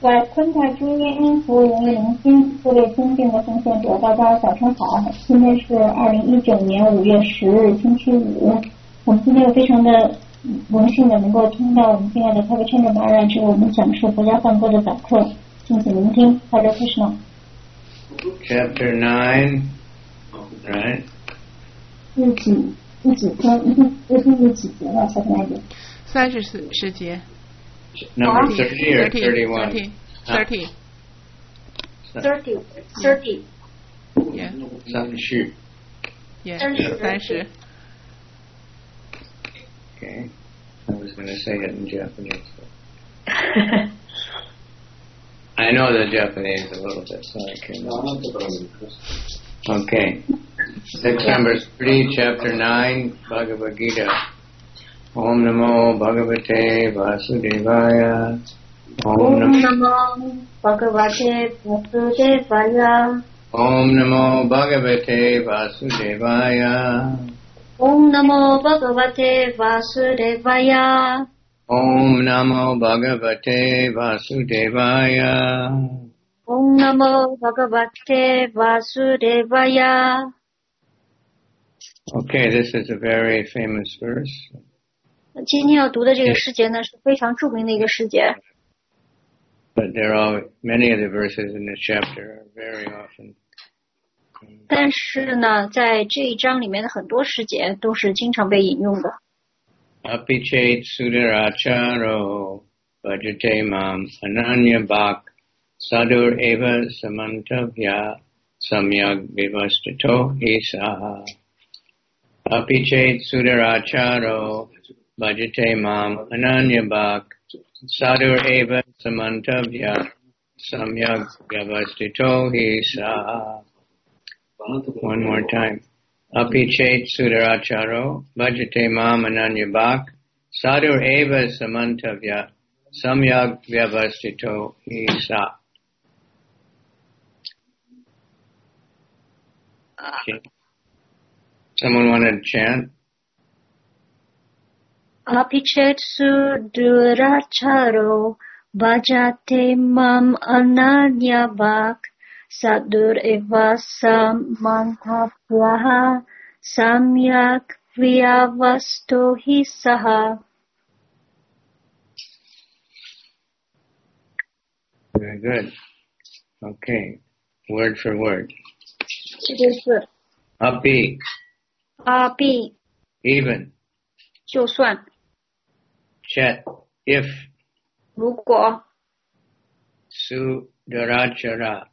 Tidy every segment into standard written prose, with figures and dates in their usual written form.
在昆台中间音符荣誉聆听，各位尊敬的奉献者，大家早上好。今天是2019年5月10日，星期五。我们今天非常的荣幸的能够听到我们亲爱的台北川的马然为我们讲述佛家梵歌的早课，敬请聆听。好的 Krishna。 Chapter 9, right? 第几天？第几节了？小朋友们 30节。 Number 30 or 31? 30. 30. Yeah. 30. Yeah. 30. Okay. I was going to say it in Japanese. I know the Japanese a little bit, so I can. Okay. Text number 3, chapter 9, Bhagavad Gita. Om Namo Bhagavate Vasudevaya. Om Namo Bhagavate Vasudevaya. Om Namo Bhagavate Vasudevaya. Om Namo Bhagavate Vasudevaya. Om Namo Bhagavate Vasudevaya. Om Namo Bhagavate Vasudevaya. Okay, this is a very famous verse. 今天要读的这个诗节呢，是非常著名的一个诗节。 But many of the verses in this chapter are very often. 但是呢，在这一章里面的很多诗节都是经常被引用的。 Apichet sudaracharo bhajate mam ananya bhak sadur eva samantavya samyak vivastito isa. Apichet sudaracharo bhajate mam ananya bhak sadur eva samantavya samyak vivastito isa. One more time. Apichet sudaracharo bhajate mam ananya bhak sadur eva samantavya samyak vyavastito isa. Okay. Someone want to chant? Apichet sudaracharo bhajate mam ananya bhak sadur eva samantavya samyak vyavasto hi saha. Very good. Okay. Word for word. 这就是 Api. Api. Even. 就算 Chet. If. 如果 Sudarachara.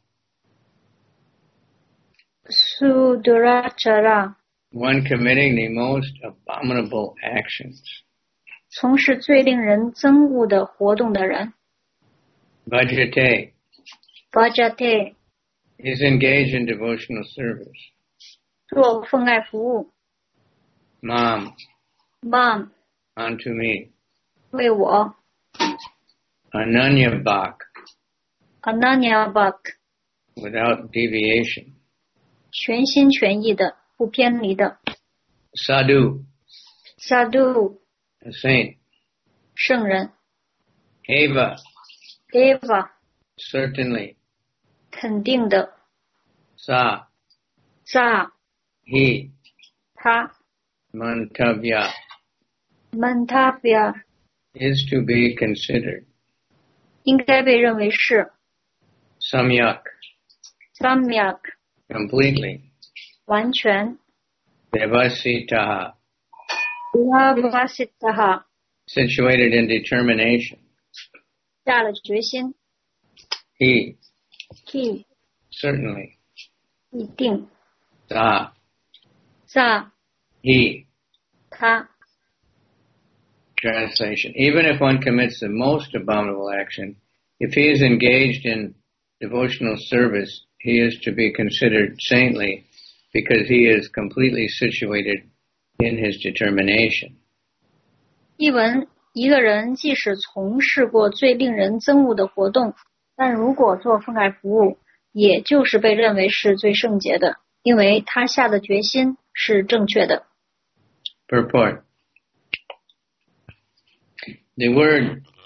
Sudarachara. One committing the most abominable actions. 从事最令人憎恶的活动的人。 Bhajate. Bhajate. Is engaged in devotional service. 做奉爱服务。 Mam. Mam. Unto me. 为我。 Ananya bhak. Ananya bhak. Without deviation. 全心全意的，不偏离的。 Sadhu. Sadhu. A saint. 圣人。 Eva. Eva. Certainly. 肯定的。 Sa. Sa. He. 他。 Mantavya. Mantavya. Is to be considered. 应该被认为是。 Samyak. Samyak. Completely. 完全。 Devasitaha. Vyavasitaha. Situated in determination. 下了决心。 He. He. Certainly. 一定。 Sa. Sa. He. 他。 Translation. Even if one commits the most abominable action, if he is engaged in devotional service, he is to be considered saintly because he is completely situated in his determination. 译文：一个人即使从事过最令人憎恶的活动，但如果做奉爱服务，也就是被认为是最圣洁的，因为他下的决心是正确的。 Purport. The word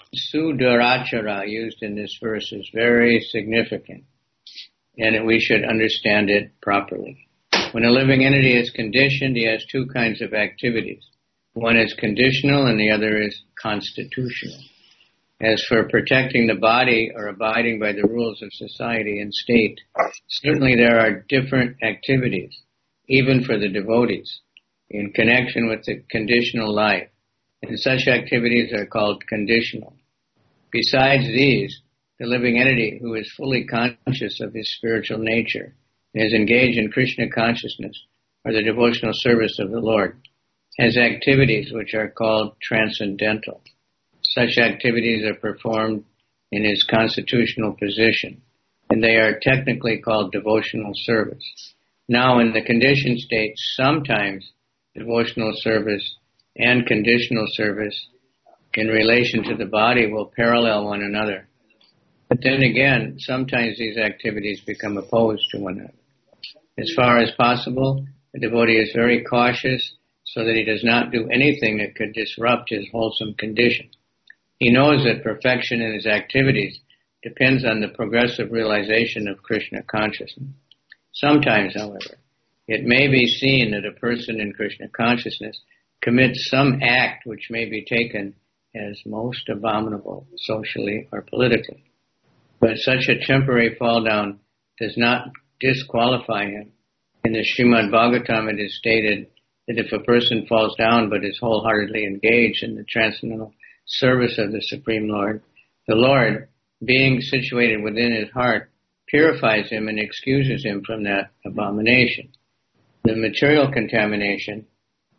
Sudurachara used in this verse is very significant, and we should understand it properly. When a living entity is conditioned, he has two kinds of activities. One is conditional and the other is constitutional. As for protecting the body or abiding by the rules of society and state, certainly there are different activities, even for the devotees, in connection with the conditional life. And such activities are called conditional. Besides these, the living entity who is fully conscious of his spiritual nature and is engaged in Krishna consciousness or the devotional service of the Lord has activities which are called transcendental. Such activities are performed in his constitutional position, and they are technically called devotional service. Now, in the conditioned state, sometimes devotional service and conditional service in relation to the body will parallel one another. But then again, sometimes these activities become opposed to one another. As far as possible, the devotee is very cautious so that he does not do anything that could disrupt his wholesome condition. He knows that perfection in his activities depends on the progressive realization of Krishna consciousness. Sometimes, however, it may be seen that a person in Krishna consciousness commits some act which may be taken as most abominable socially or politically. But such a temporary fall down does not disqualify him. In the Srimad Bhagavatam it is stated that if a person falls down but is wholeheartedly engaged in the transcendental service of the Supreme Lord, the Lord, being situated within his heart, purifies him and excuses him from that abomination. The material contamination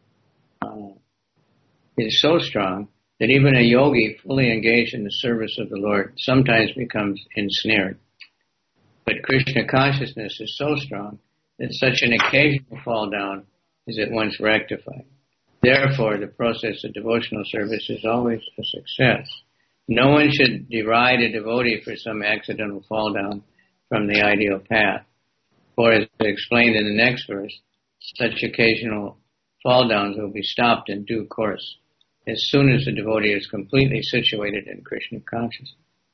is so strong that even a yogi fully engaged in the service of the Lord sometimes becomes ensnared. But Krishna consciousness is so strong that such an occasional fall down is at once rectified. Therefore, the process of devotional service is always a success. No one should deride a devotee for some accidental fall down from the ideal path. For as explained in the next verse, such occasional fall downs will be stopped in due course, as soon as the devotee is completely situated in Krishna consciousness.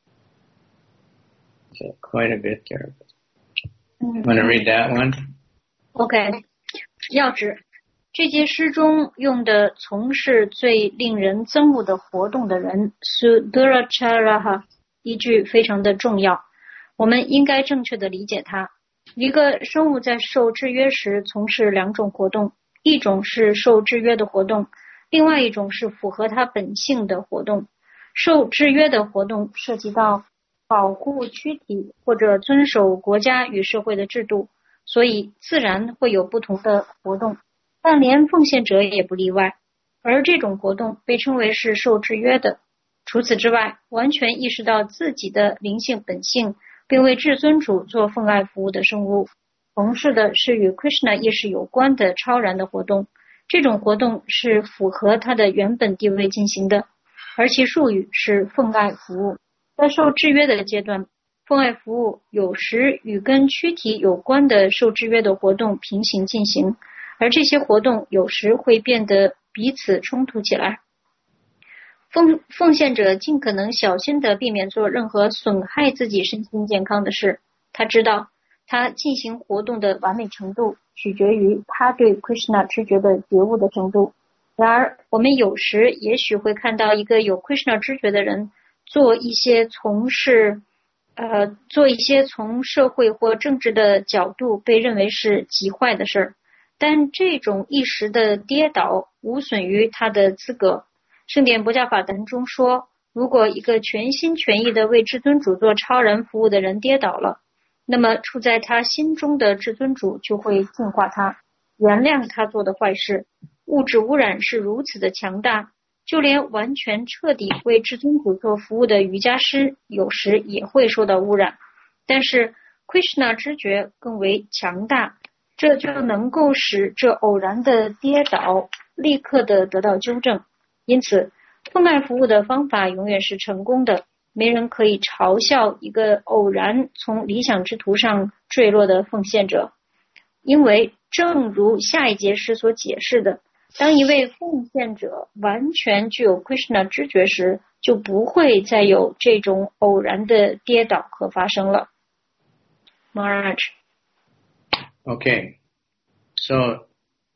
So quite a bit there. Want to read that one? OK. 要旨，这节诗中用的从事最令人憎恶的活动的人 Sudurachara 一句非常的重要，我们应该正确的理解它。一个生物在受制约时从事两种活动，一种是受制约的活动，另外一种是符合它本性的活动。受制约的活动涉及到保护躯体或者遵守国家与社会的制度，所以自然会有不同的活动，但连奉献者也不例外，而这种活动被称为是受制约的。除此之外，完全意识到自己的灵性本性，并为至尊主做奉爱服务的生物，从事的是与 Krishna 意识有关的超然的活动。这种活动是符合他的原本地位进行的，而其术语是奉爱服务。在受制约的阶段，奉爱服务有时与跟躯体有关的受制约的活动平行进行，而这些活动有时会变得彼此冲突起来。奉献者尽可能小心地避免做任何损害自己身心健康的事。他知道他进行活动的完美程度取决于他对 Krishna 知觉的觉悟的程度。然而我们有时也许会看到一个有 Krishna 知觉的人做一些从社会或政治的角度被认为是极坏的事，但这种一时的跌倒无损于他的资格。圣典博伽法坛中说，如果一个全心全意的为至尊主做超然服务的人跌倒了，那么处在他心中的至尊主就会净化他，原谅他做的坏事。物质污染是如此的强大，就连完全彻底为至尊主做服务的瑜伽师有时也会受到污染。但是 Krishna 知觉更为强大，这就能够使这偶然的跌倒立刻的得到纠正。因此奉爱服务的方法永远是成功的，没人可以嘲笑一个偶然从理想之途上坠落的奉献者，因为正如下一节诗所解释的， 当一位奉献者完全具有 Krishna 知觉时，就不会再有这种偶然的跌倒和发生了。Maharaj. Okay, so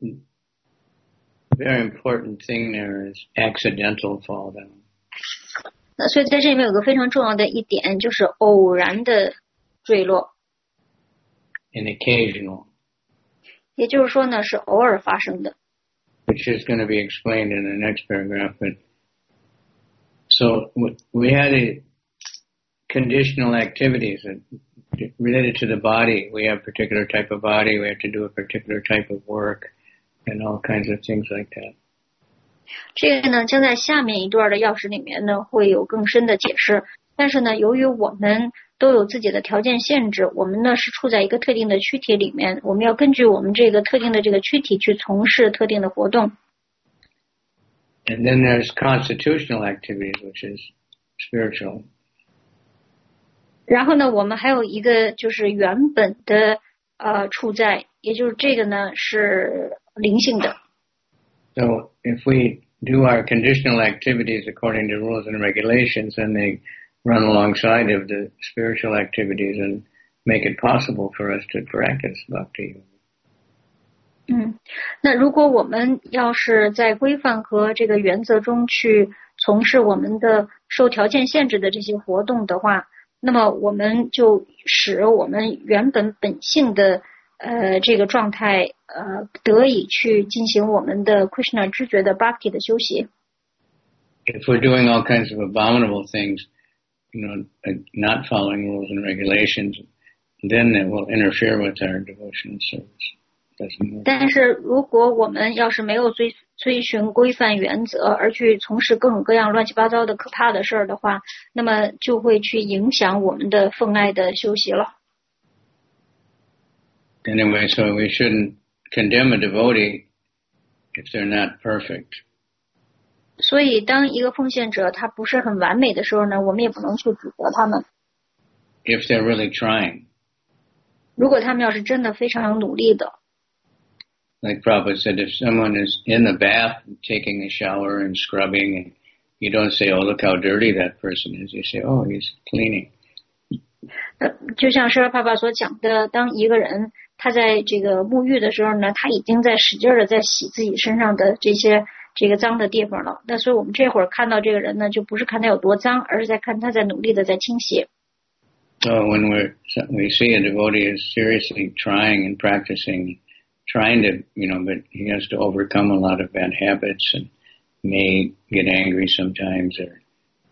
very important thing there is accidental fall down. 那所以在这里面有个非常重要的一点，就是偶然的坠落。 And occasional. 也就是说呢，是偶尔发生的。 Which is going to be explained in the next paragraph. But so we had a conditional activities related to the body. We have a particular type of body. We have to do a particular type of work and all kinds of things like that. 这个呢，将在下面一段的钥匙里面呢，会有更深的解释。但是呢，由于我们都有自己的条件限制，我们呢是处在一个特定的躯体里面，我们要根据我们这个特定的这个躯体去从事特定的活动。 And then there's constitutional activities, which is spiritual. 然后呢，我们还有一个就是原本的处在，也就是这个呢是灵性的。 So if we do our conditional activities according to rules and regulations, then they run alongside of the spiritual activities and make it possible for us to practice bhakti. 那如果我们要是在规范和这个原则中去从事我们的受条件限制的这些活动的话，那么我们就使我们原本本性的这个状态得以去进行我们的 Krishna 知觉的 bhakti 的修习。 If we're doing all kinds of abominable things, not following rules and regulations, then it will interfere with our devotional service. 但是如果我们要是没有遵循规范原则，而去从事各种各样乱七八糟的可怕的事儿的话，那么就会去影响我们的奉爱的修习了。 Anyway, so we shouldn't condemn a devotee if they're not perfect. 所以当一个奉献者他不是很完美的时候呢，我们也不能去指责他们。 If they're really trying. 如果他们要是真的非常努力的。 Like Prabhupada said, if someone is in the bath taking a shower and scrubbing, and you don't say, oh, look how dirty that person is. You say, oh, he's cleaning. 就像施拉爸爸所讲的，当一个人他在这个沐浴的时候呢，他已经在使劲的在洗自己身上的这个脏的地方了。那所以我们这会儿看到这个人呢，就不是看他有多脏，而是在看他在努力的在清洗。 So when we see a devotee is seriously trying and practicing,trying to, but he has to overcome a lot of bad habits and may get angry sometimes or,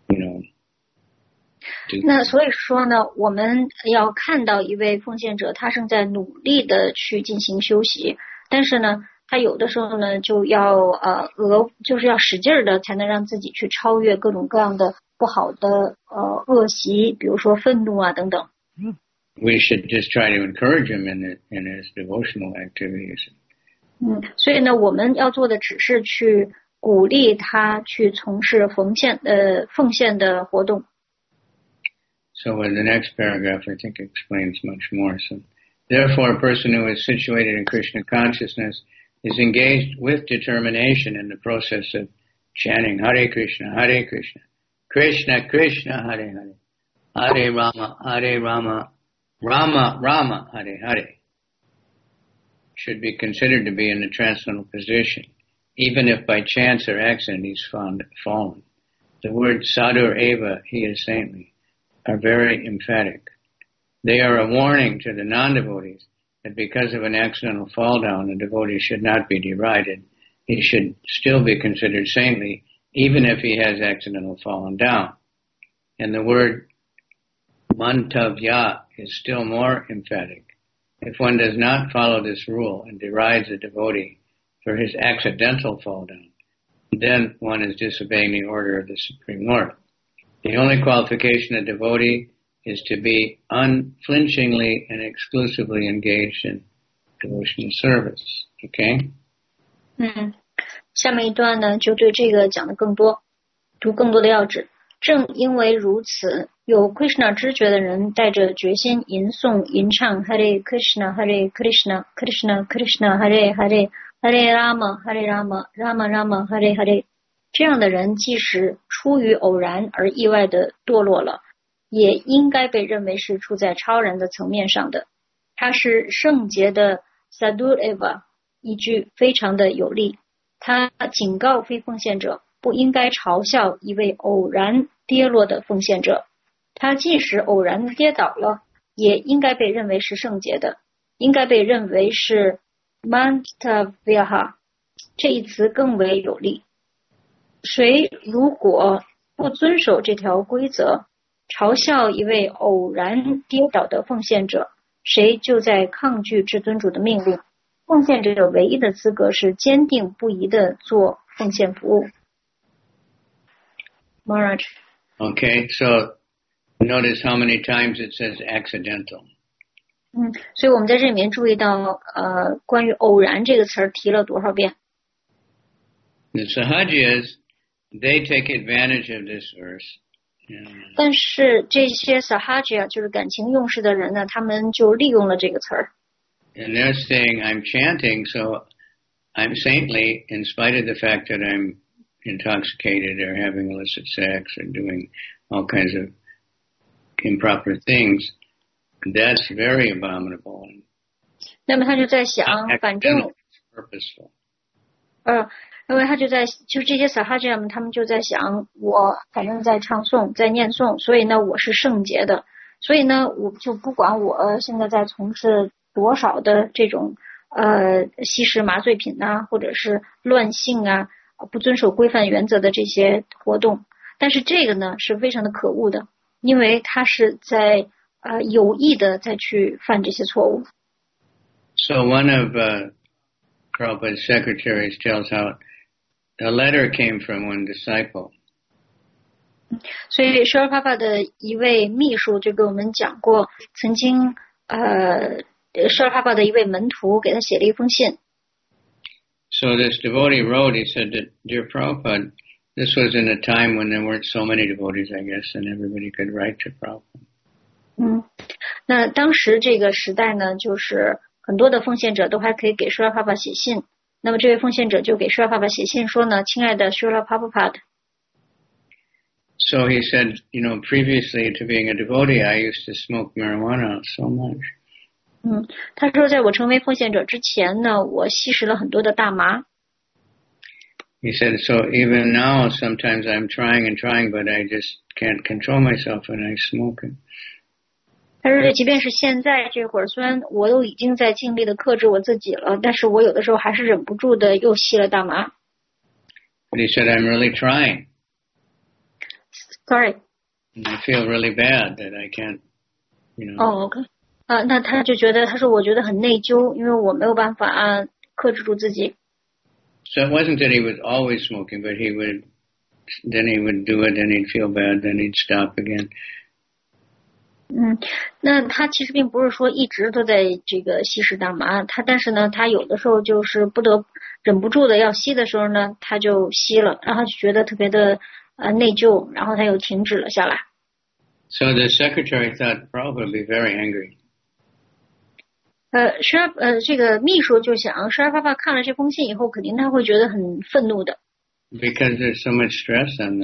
那所以说呢，我们要看到一位奉献者，他正在努力的去进行修习，但是呢，他有的时候呢，就要就是要使劲的，才能让自己去超越各种各样的不好的恶习，比如说愤怒啊等等。 We should just try to encourage him in his devotional activities. 所以呢，我们要做的只是去鼓励他去从事奉献的活动。 So in the next paragraph, I think explains much more. So, therefore, a person who is situated in Krishna consciousness is engaged with determination in the process of chanting Hare Krishna, Hare Krishna, Krishna Krishna, Hare Hare, Hare Rama, Hare Rama, Rama Rama, Hare Hare. Should be considered to be in the transcendental position, even if by chance or accident he's fallen. The words Sadhur Eva, he is saintly, are very emphatic. They are a warning to the non-devotees that because of an accidental fall down, the devotee should not be derided. He should still be considered saintly, even if he has accidentally fallen down. And the word mantavya is still more emphatic. If one does not follow this rule and derides a devotee for his accidental fall down, then one is disobeying the order of the Supreme Lord. The only qualification of devotee is to be unflinchingly and exclusively engaged in devotional service. Okay? 下面一段呢，就对这个讲的更多，读更多的要旨。正因为如此，有 Krishna 知觉的人带着决心吟诵吟唱 Hare Krishna Hare Krishna Krishna Krishna Hare Hare 哈雷拉玛哈雷拉玛拉玛拉玛哈雷哈雷，这样的人即使出于偶然而意外的堕落了，也应该被认为是处在超然的层面上的。他是圣洁的 Sadureva， 依据非常的有力。他警告非奉献者不应该嘲笑一位偶然跌落的奉献者，他即使偶然跌倒了，也应该被认为是圣洁的，应该被认为是 Mantaviha， 这一词更为有力。谁如果不遵守这条规则，嘲笑一位偶然跌倒的奉献者，谁就在抗拒至尊主的命令。奉献者唯一的资格是坚定不移地做奉献服务。Maharaj. Okay, so notice how many times it says accidental. 所以我们在这里面注意到关于偶然这个词儿提了多少遍。 The Sahajas, they take advantage of this verse. 但是这些 Sahaja 就是感情用事的人呢，他们就利用了这个词儿。 And they're saying, I'm chanting, so I'm saintly in spite of the fact that I'm intoxicated or having illicit sex or doing all kinds of improper things. That's very abominable. 那么他就在想，反正 purposeful. 因为他就这些 Sahaja 他们就在想，我反正在唱诵，在念诵，所以呢我是圣洁的，所以呢我就不管我现在在从事多少的这种吸食麻醉品啊，或者是乱性啊，不遵守规范原则的这些活动，但是这个呢是非常的可恶的，因为他是在有意的再去犯这些错误。 So one of Prabhupada's secretaries tells how a letter came from one disciple. 所以 Srila Prabhupada 的一位秘书就给我们讲过，曾经Srila Prabhupada 的一位门徒给他写了一封信。 So this devotee wrote, he said that, Dear Prabhupada, this was in a time when there weren't so many devotees, I guess, and everybody could write to Prabhupada. 那当时这个时代呢，就是很多的奉献者都还可以给 Srila Prabhupada 写信。那么这位奉献者就给 Srila Prabhupada 写信说呢，亲爱的 Srila Prabhupada。 So he said, previously to being a devotee, I used to smoke marijuana so much. 他说在我成为奉献者之前呢，我吸食了很多的大麻。 He said, so even now sometimes I'm trying, but I just can't control myself and I smoke it. 他说即便是现在这会儿，虽然我都已经在尽力的克制我自己了，但是我有的时候还是忍不住的又吸了大麻。 But he said, I'm really trying. Sorry. And I feel really bad that I can't, OK. 那他就觉得，他说我觉得很内疚，因为我没有办法克制住自己。 So it wasn't that he was always smoking, but then he would do it, then he'd feel bad, then he'd stop again. 那他其实并不是说一直都在这个吸食大麻，但是呢，他有的时候就是忍不住的要吸的时候呢，他就吸了，然后就觉得特别的内疚，然后他又停止了下来。 So the secretary thought Prabhupada would be very angry. 这个秘书就想，Srila Prabhupada看了这封信以后，肯定他会觉得很愤怒的。 Because there's so much stress on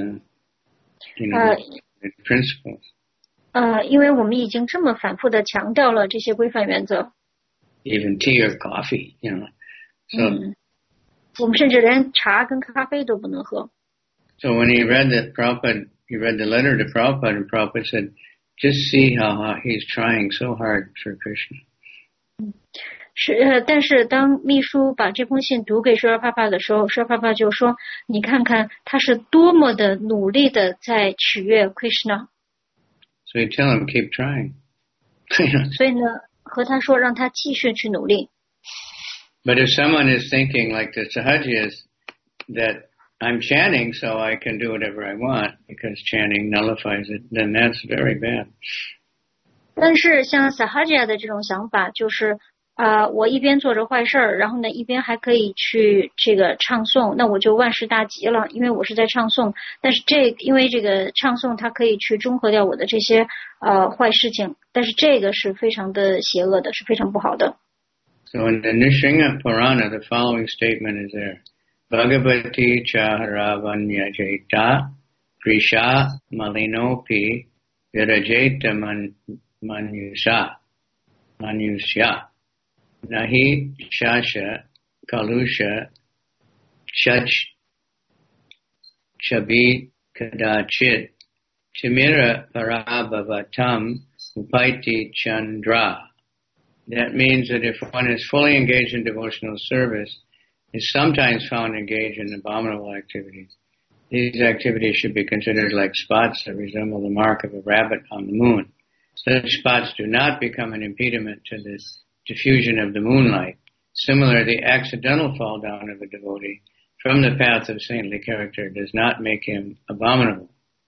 the principles. 因为我们已经这么反复的强调了这些规范原则。 Even tea or coffee, So 我们甚至连茶跟咖啡都不能喝。 So when he read the letter to Prabhupada, and Prabhupada said, just see how he's trying so hard for Krishna. 但是当秘书把这封信读给 Srila Prabhupada 的时候 ，Srila Prabhupada 就说：“你看看他是多么的努力的在取悦 Krishna。” So you tell him keep trying. 所以呢，和他说让他继续去努力。 But if someone is thinking like the Sahajas that I'm chanting so I can do whatever I want because chanting nullifies it, then that's very bad. 但是像 Sahaja 的这种想法就是我一边做着坏事儿，然后呢一边还可以去这个唱诵，那我就万事大吉了，因为我是在唱诵。但是因为这个唱诵它可以去中和掉我的这些坏事情，但是这个是非常的邪恶的，是非常不好的。 So in the Nrsimha Purana, the following statement is there. Bhagavati Chaharavanyajeta Prisha Malinopi Virajeta Manusya Nahi Shasha Kalusha Shach Chabi Kadachit Timira Parabhavatam Upaiti Chandra. That means that if one is fully engaged in devotional service, is sometimes found engaged in abominable activities. These activities should be considered like spots that resemble the mark of a rabbit on the moon. Such spots do not become an impediment to the diffusion of the moonlight. Similarly, the accidental fall down of a devotee from the path of saintly character does not make him abominable.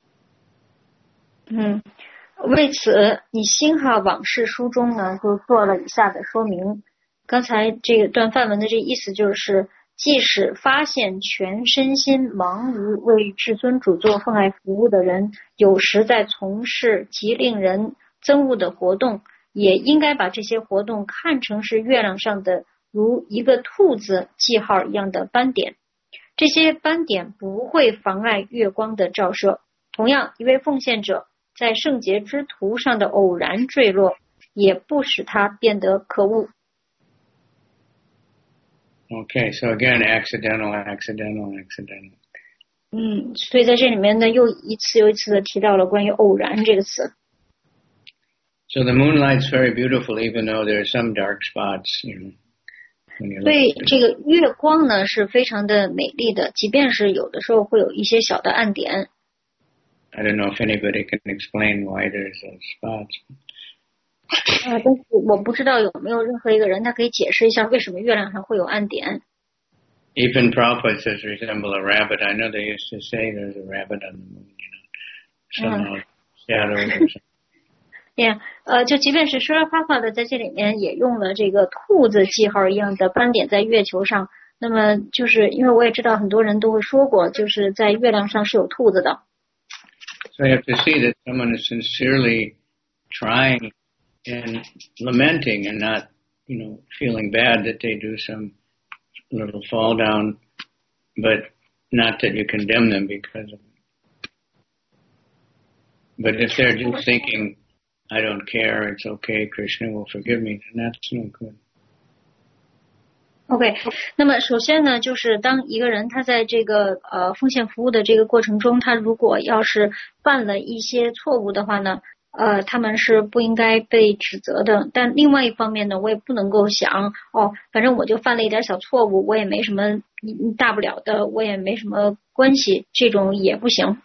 为此，以星哈往事书中呢，就做了以下的说明。刚才这段梵文的这意思就是，即使发现全身心忙于为至尊主做奉爱服务的人，有时在从事极令人憎恶的活动，也应该把这些活动看成是月亮上的如一个兔子记号一样的斑点。这些斑点不会妨碍月光的照射。同样，一位奉献者在圣洁之途上的偶然坠落，也不使他变得可恶。 Okay, so again, accidental. 所以在这里面呢，又一次又一次的提到了关于偶然这个词。 So the moonlight's very beautiful, even though there are some dark spots, you know. 所以这个月光呢是非常的美丽的，即便是有的时候会有一些小的暗点。 I don't know if anybody can explain why there's those spots. 但是我不知道有没有任何一个人他可以解释一下为什么月亮上会有暗点。 Even Prabhupada says resemble a rabbit. I know they used to say there's a rabbit on the moon, you know, somehow shadows or something. 就即便是舍拉帕帕的在这里面也用了这个兔子记号一样的斑点在月球上。那么就是因为我也知道很多人都会说过，就是在月亮上是有兔子的。 So you have to see that someone is sincerely trying and lamenting and not, you know, feeling bad that they do some little fall down, but not that you condemn them because of it. But if they're just thinking, I don't care, it's okay, Krishna will forgive me, then that's no good. OK， 那么首先呢，就是当一个人他在这个奉献服务的这个过程中，他如果要是犯了一些错误的话呢，他们是不应该被指责的。但另外一方面呢，我也不能够想反正我就犯了一点小错误，我也没什么大不了的，我也没什么关系，这种也不行。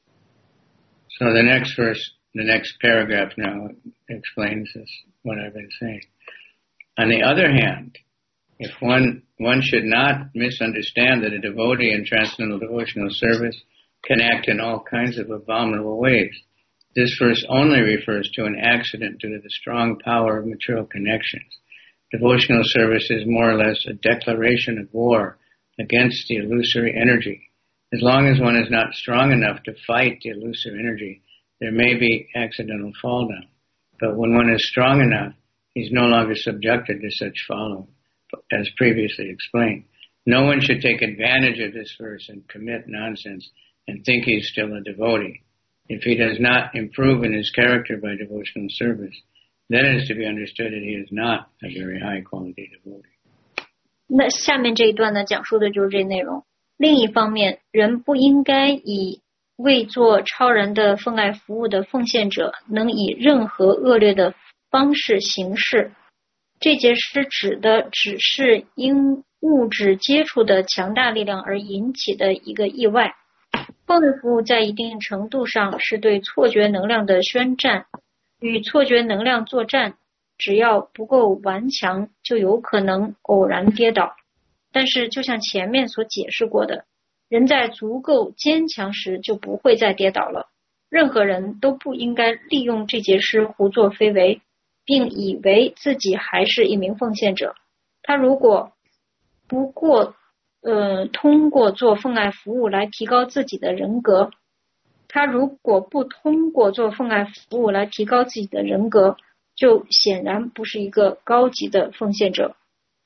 So the next verse, the next paragraph now explains this, what I've been saying. On the other hand, if one should not misunderstand that a devotee in transcendental devotional service can act in all kinds of abominable ways. This verse only refers to an accident due to the strong power of material connections. Devotional service is more or less a declaration of war against the illusory energy. As long as one is not strong enough to fight the illusory energy, there may be accidental fall down. But when one is strong enough, he's no longer subjected to such falling. As previously explained, no one should take advantage of this verse and commit nonsense and think he's still a devotee. If he does not improve in his character by devotional service, then it is to be understood that he is not a very high quality devotee. 那下面这一段呢，讲述的就是这内容。另一方面，人不应该以为做超然的奉爱服务的奉献者能以任何恶劣的方式行事。这节诗指的只是因物质接触的强大力量而引起的一个意外。奉爱服务在一定程度上是对错觉能量的宣战，与错觉能量作战，只要不够顽强，就有可能偶然跌倒。但是就像前面所解释过的，人在足够坚强时就不会再跌倒了。任何人都不应该利用这节诗胡作非为，并以为自己还是一名奉献者。他如果通过做奉爱服务来提高自己的人格，就显然不是一个高级的奉献者。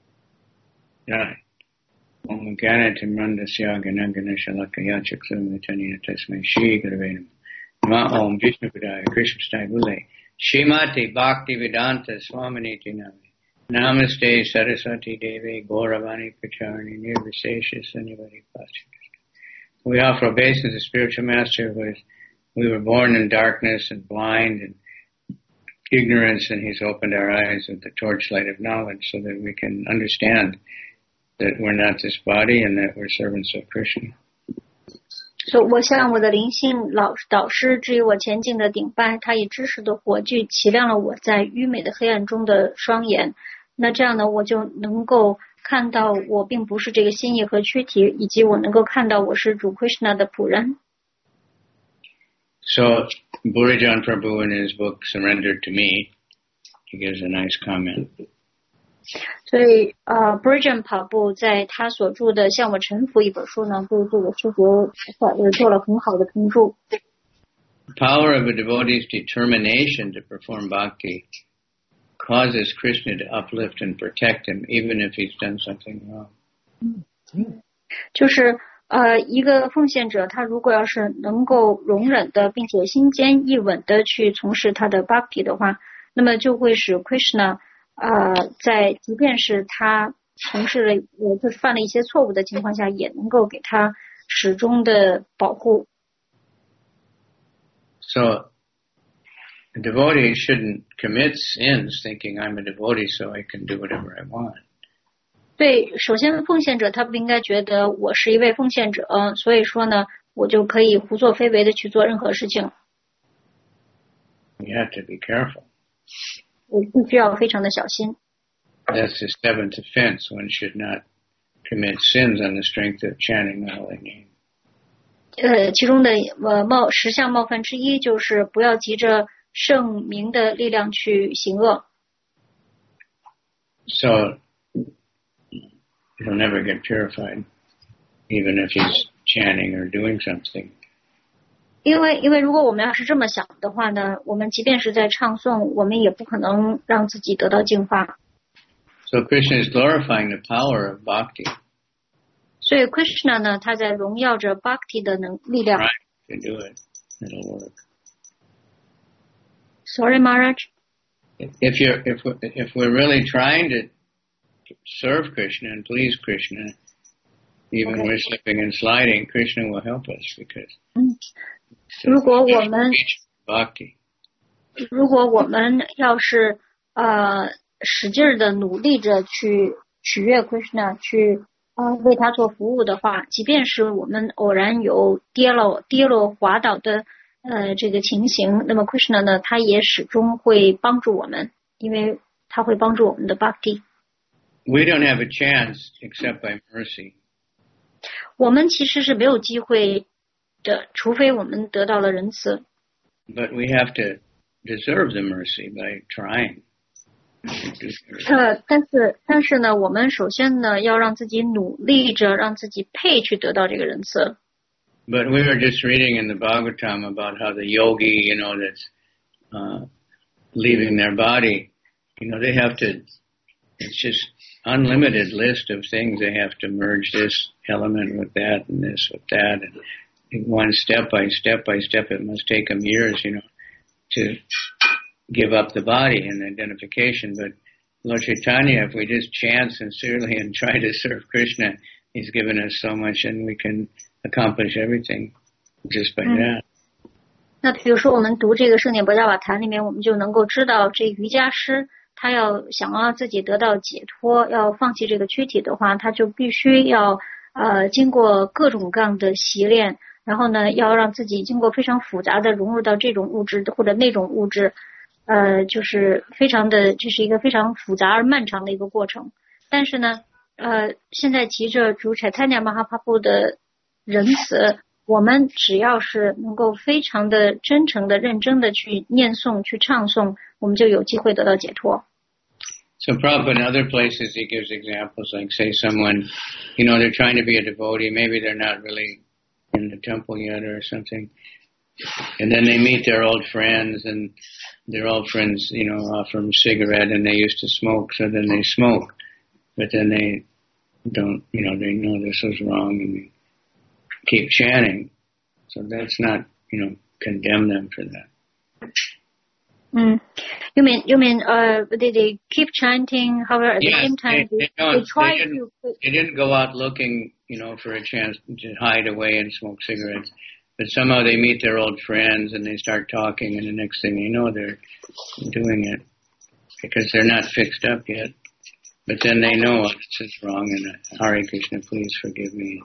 Right. Om Ganatim Randasya Ganaganashalakaya Chaksumitania Tasmai Shri Gurave Nama Om Vishnu Padaya Krishna Stai Bule Shrimati Bhakti Vedanta Swaminiti Nami Namaste Saraswati Devi Gauravani Pacharni Nirvisesha Sanyavari Pachita. We offer obeisance to the spiritual master who is, we were born in darkness and blind and ignorance, and he's opened our eyes with the torchlight of knowledge so that we can understand that we're not this body and that we're servants of Krishna. 所以我向我的灵性导师至于我前进的顶拜，他以知识的火炬启亮了我在愚昧的黑暗中的双眼。那这样呢，我就能够看到我并不是这个心意和躯体，以及我能够看到我是主 Krishna 的仆人。 So, Burijan Prabhu in his book Surrender to Me, he gives a nice comment. 所以Burijan Prabhu 在他所著的《向我臣服》一本书呢，对这个诗节做了很好的评注。 The power of a devotee's determination to perform bhakti causes Krishna to uplift and protect him, even if he's done something wrong. 就是一个奉献者，他如果要是能够容忍的，并且心坚意稳的去从事他的 bhakti 的话，那么就会使 Krishna 在即便是他从事了就是犯了一些错误的情况下，也能够给他始终的保护。 So, a devotee shouldn't commit sins thinking I'm a devotee so I can do whatever I want. 对，首先奉献者他不应该觉得我是一位奉献者，所以说呢，我就可以胡作非为的去做任何事情。 You have to be careful. 我必须要非常的小心。 That's the seventh offense. One should not commit sins on the strength of chanting the holy name. 其中的10项冒犯之一就是不要急着圣名的力量去行恶。 So, he'll never get purified, even if he's chanting or doing something. 因为如果我们要是这么想的话呢，我们即便是在唱诵，我们也不可能让自己得到净化。 So Krishna is glorifying the power of bhakti. 所以 Krishna 呢，他在荣耀着 bhakti 的力量。 Right, to do it, it'll work. Sorry, Maharaj. If we're really trying to serve Krishna and please Krishna, even we're slipping and sliding, Krishna will help us because. 如果我们 bhakti. 如果我们要是使劲的努力着去取悦 Krishna， 去为他做服务的话，即便是我们偶然有跌落滑倒的这个情形，那么 Krishna 呢，他也始终会帮助我们，因为他会帮助我们的 bhakti。 We don't have a chance except by mercy. 我们其实是没有机会的，除非我们得到了仁慈。 But we have to deserve the mercy by trying. 但是呢，我们首先呢要让自己努力着，让自己配去得到这个仁慈。 But we were just reading in the Bhagavatam about how the yogi, that's leaving their body, they have to. It's just unlimited list of things. They have to merge this element with that and this with that, and one step by step, it must take them years, to give up the body and identification. But Lord Chaitanya, if we just chant sincerely and try to serve Krishna, He's given us so much, and we can accomplish everything just by that. 那比如说我们读这个圣典博伽瓦坛里面，我们就能够知道这瑜伽师他想要自己得到解脱，要放弃这个躯体的话，他就必须要经过各种各样的习练，然后呢要让自己经过非常复杂的融入到这种物质或者那种物质，就是这是一个非常复杂而漫长的一个过程。但是呢现在骑着主Chaitanya Mahaprabhu的仁慈，我们只要是能够非常的真诚的认真的去念诵去唱诵，我们就有机会得到解脱。 So Prabhupada in other places he gives examples like say someone, they're trying to be a devotee, maybe they're not really in the temple yet or something. And then they meet their old friends and their old friends, offer them a cigarette and they used to smoke, so then they smoke. But then don't, they know this is wrong and they keep chanting. So that's not, condemn them for that. You mean they keep chanting, however at the same time they didn't go out looking, for a chance to hide away and smoke cigarettes. But somehow they meet their old friends and they start talking, and the next thing you know, they're doing it because they're not fixed up yet. But then they know this is wrong, and Hare Krishna, please forgive me.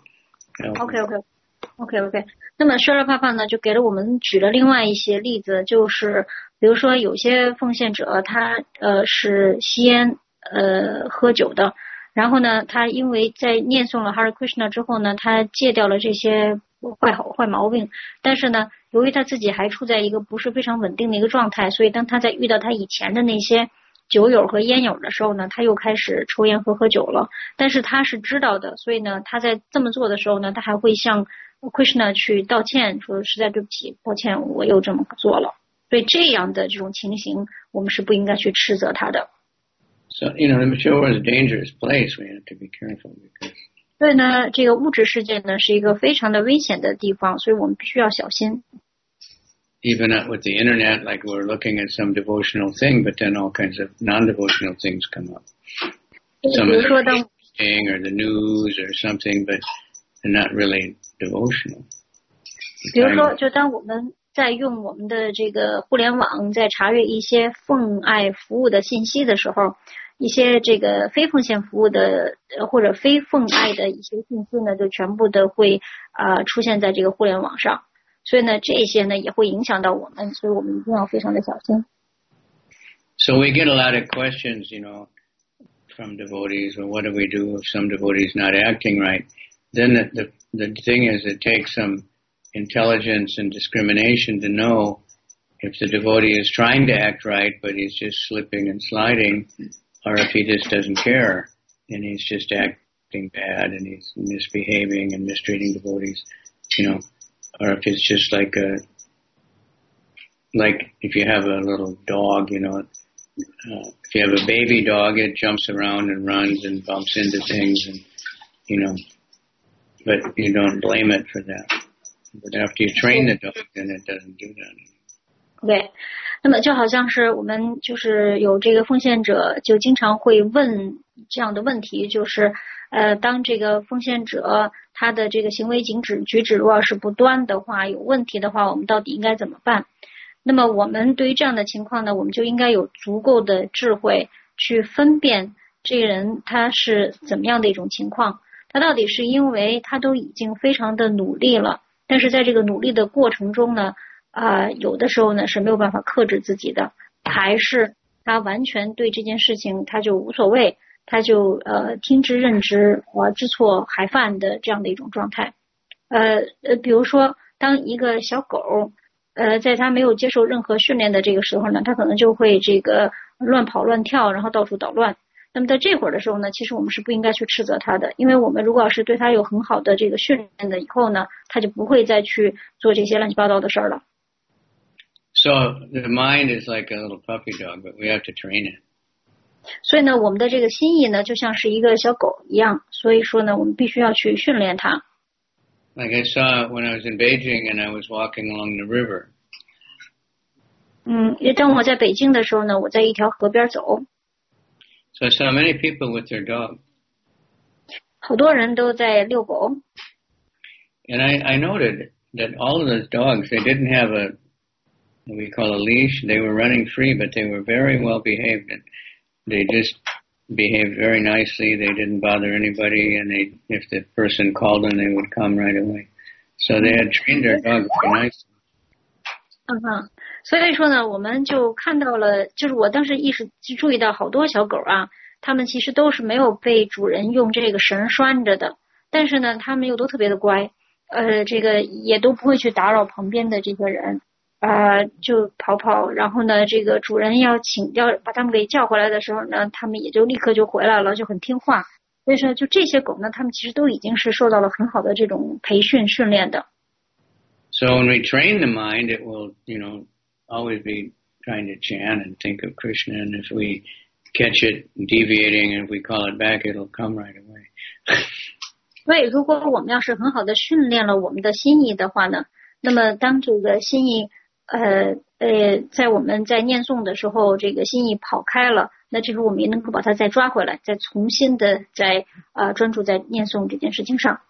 OK。那么舍利帕帕呢，就给了我们举了另外一些例子，就是比如说有些奉献者他是吸烟喝酒的，然后呢他因为在念诵了 Hare Krishna 之后呢，他戒掉了这些坏毛病，但是呢由于他自己还处在一个不是非常稳定的一个状态，所以当他在遇到他以前的那些酒友和烟友的时候呢，他又开始抽烟喝酒了，但是他是知道的，所以呢他在这么做的时候呢，他还会向 Krishna 去道歉，说实在对不起，抱歉我又这么做了。所以这样的这种情形我们是不应该去斥责他的。 So, the material world is a dangerous place. We have to be careful because 所以呢这个物质世界呢是一个非常的危险的地方，所以我们必须要小心。 Even with the internet, like we're looking at some devotional thing, but then all kinds of non-devotional things come up. Some of them are interesting or the news or something, but they're not really devotional. 比如说就当我们在用我们的这个互联网在查阅一些奉爱服务的信息的时候，一些这个非奉献服务的或者非奉爱的一些信息呢，就全部都会出现在这个互联网上，所以呢这些呢也会影响到我们，所以我们一定要非常的小心。 So we get a lot of questions, from devotees, well, what do we do if some devotee is not acting right? Then the thing is it takes some intelligence and discrimination to know if the devotee is trying to act right, but he's just slipping and sliding, or if he just doesn't care and he's just acting bad and he's misbehaving and mistreating devotees, or if it's just like if you have a little dog, if you have a baby dog, it jumps around and runs and bumps into things and, but you don't blame it for that. But after you train the dog, then it doesn't do that. 对，那么就好像是我们就是有这个奉献者就经常会问这样的问题，就是当这个奉献者他的这个行为举止如果是不端的话，有问题的话，我们到底应该怎么办？那么我们对于这样的情况呢，我们就应该有足够的智慧去分辨这个人他是怎么样的一种情况，他到底是因为他都已经非常的努力了，但是在这个努力的过程中呢有的时候呢是没有办法克制自己的，还是他完全对这件事情他就无所谓，他就听之任之知错还犯的这样的一种状态。比如说当一个小狗在他没有接受任何训练的这个时候呢，他可能就会这个乱跑乱跳，然后到处捣乱。那么在这会儿的时候呢，其实我们是不应该去斥责他的，因为我们如果要是对他有很好的这个训练的以后呢，他就不会再去做这些乱七八糟的事儿了。 So the mind is like a little puppy dog, but we have to train it. 所以呢，我们的这个心意呢，就像是一个小狗一样，所以说呢，我们必须要去训练它。 Like I saw when I was in Beijing and I was walking along the river. 当我在北京的时候呢，我在一条河边走。 So I saw many people with their dog. 好多人都在遛狗。 And I noted that all of those dogs, they didn't have what we call a leash. They were running free, but they were very well behaved. And they just behaved very nicely. They didn't bother anybody, and if the person called them, they would come right away. So they had trained their dog very nicely. 所以说呢，我们就看到了，就是我当时注意到好多小狗啊，它们其实都是没有被主人用这个绳拴着的，但是呢，它们又都特别的乖，这个也都不会去打扰旁边的这个人。就跑，然后呢，这个主人要把他们给叫回来的时候呢，他们也就立刻就回来了，就很听话。所以说，就这些狗呢，他们其实都已经是受到了很好的这种训练的。 So when we train the mind, it will, always be trying to chant and think of Krishna. And if we catch it deviating and if we call it back, it'll come right away. 所以如果我们要是很好的训练了我们的心意的话呢，那么当这个心意在我们在念诵的时候，这个心意跑开了，那这时候我们也能够把它再抓回来，再重新的再专注在念诵这件事情上。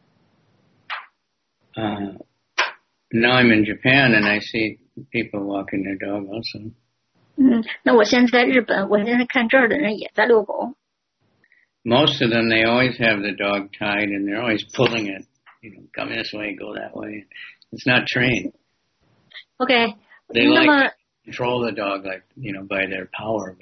Now I'm in Japan and I see people walking their dog also. 那我现在在日本，我现在看这儿的人也在遛狗。 Most of them, they always have the dog tied and they're always pulling it. Come this way, go that way. It's not trained. OK. They like to control the dog, like, by their power.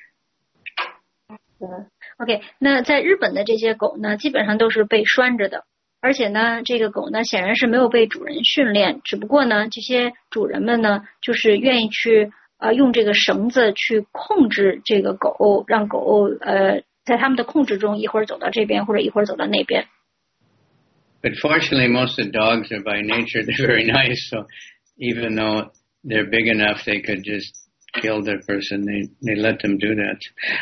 OK. 那在日本的这些狗呢，基本上都是被拴着的。而且呢，这个狗呢，显然是没有被主人训练，只不过呢，这些主人们呢，就是愿意去用这个绳子去控制这个狗，让狗在他们的控制中，一会儿走到这边，或者一会儿走到那边。 But fortunately, most of the dogs are by nature they're very nice. So even though they're big enough, they could just kill the person. They let them do that.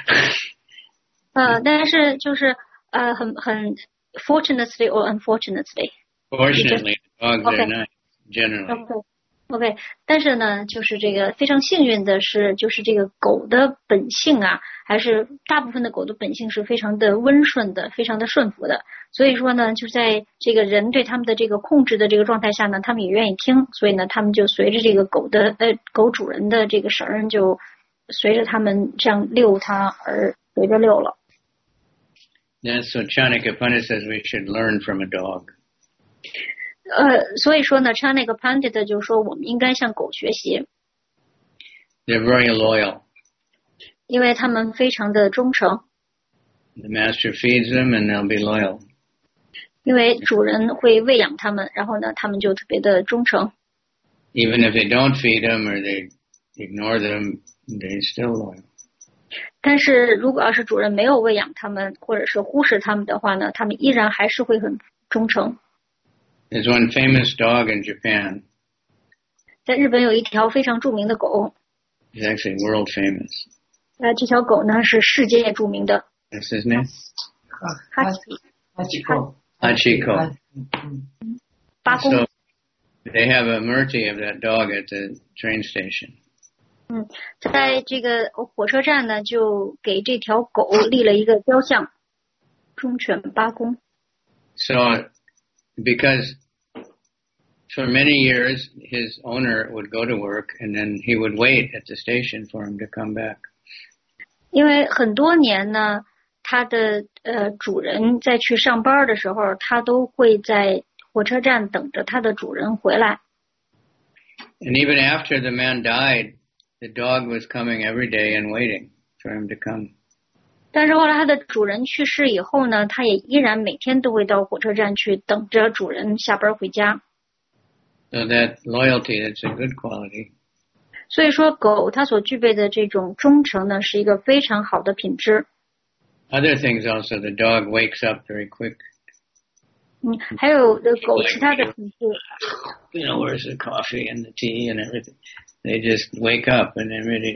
但是就是很 fortunately or unfortunately. Fortunately, dogs are nice generally. OK. 但是呢，就是这个非常幸运的是，就是这个狗的本性啊，还是大部分的狗的本性是非常的温顺的，非常的顺服的。所以说呢，就在这个人对他们的这个控制的这个状态下呢，他们也愿意听，所以呢，他们就随着这个狗主人的这个绳儿，就随着他们这样遛它而随着遛了。 That's what Chanakya Pandit says we should learn from a dog. 所以说呢 Chanakya Pandit 就说我们应该向狗学习。 They're very loyal. 因为他们非常的忠诚。 The master feeds them and they'll be loyal. 因为主人会喂养他们，然后呢，他们就特别的忠诚。 Even if they don't feed them or they ignore them, they're still loyal. 但是如果要是主人没有喂养他们，或者是忽视他们的话呢，他们依然还是会很忠诚。 There's one famous dog in Japan. 在日本有一条非常著名的狗。 It's actually world famous. 这条狗呢是世界著名的。 What's his name? Hachiko. Hachiko. 八公。 So they have a murti of that dog at the train station. 在这个火车站呢，就给这条狗立了一个雕像，忠犬八公。 So, because for many years his owner would go to work and then he would wait at the station for him to come back. 因为很多年呢，他的主人在去上班的时候，他都会在火车站等着他的主人回来。 And even after the man died, the dog was coming every day and waiting for him to come. 但是后来他的主人去世以后呢，他也依然每天都会到火车站去等着主人下班回家。 So that loyalty, that's a good quality. 所以说狗它所具备的这种忠诚呢，是一个非常好的品质。 Other things also, the dog wakes up very quick. 还有的狗其他的品质。 Where's the coffee and the tea and everything? They just wake up and they're really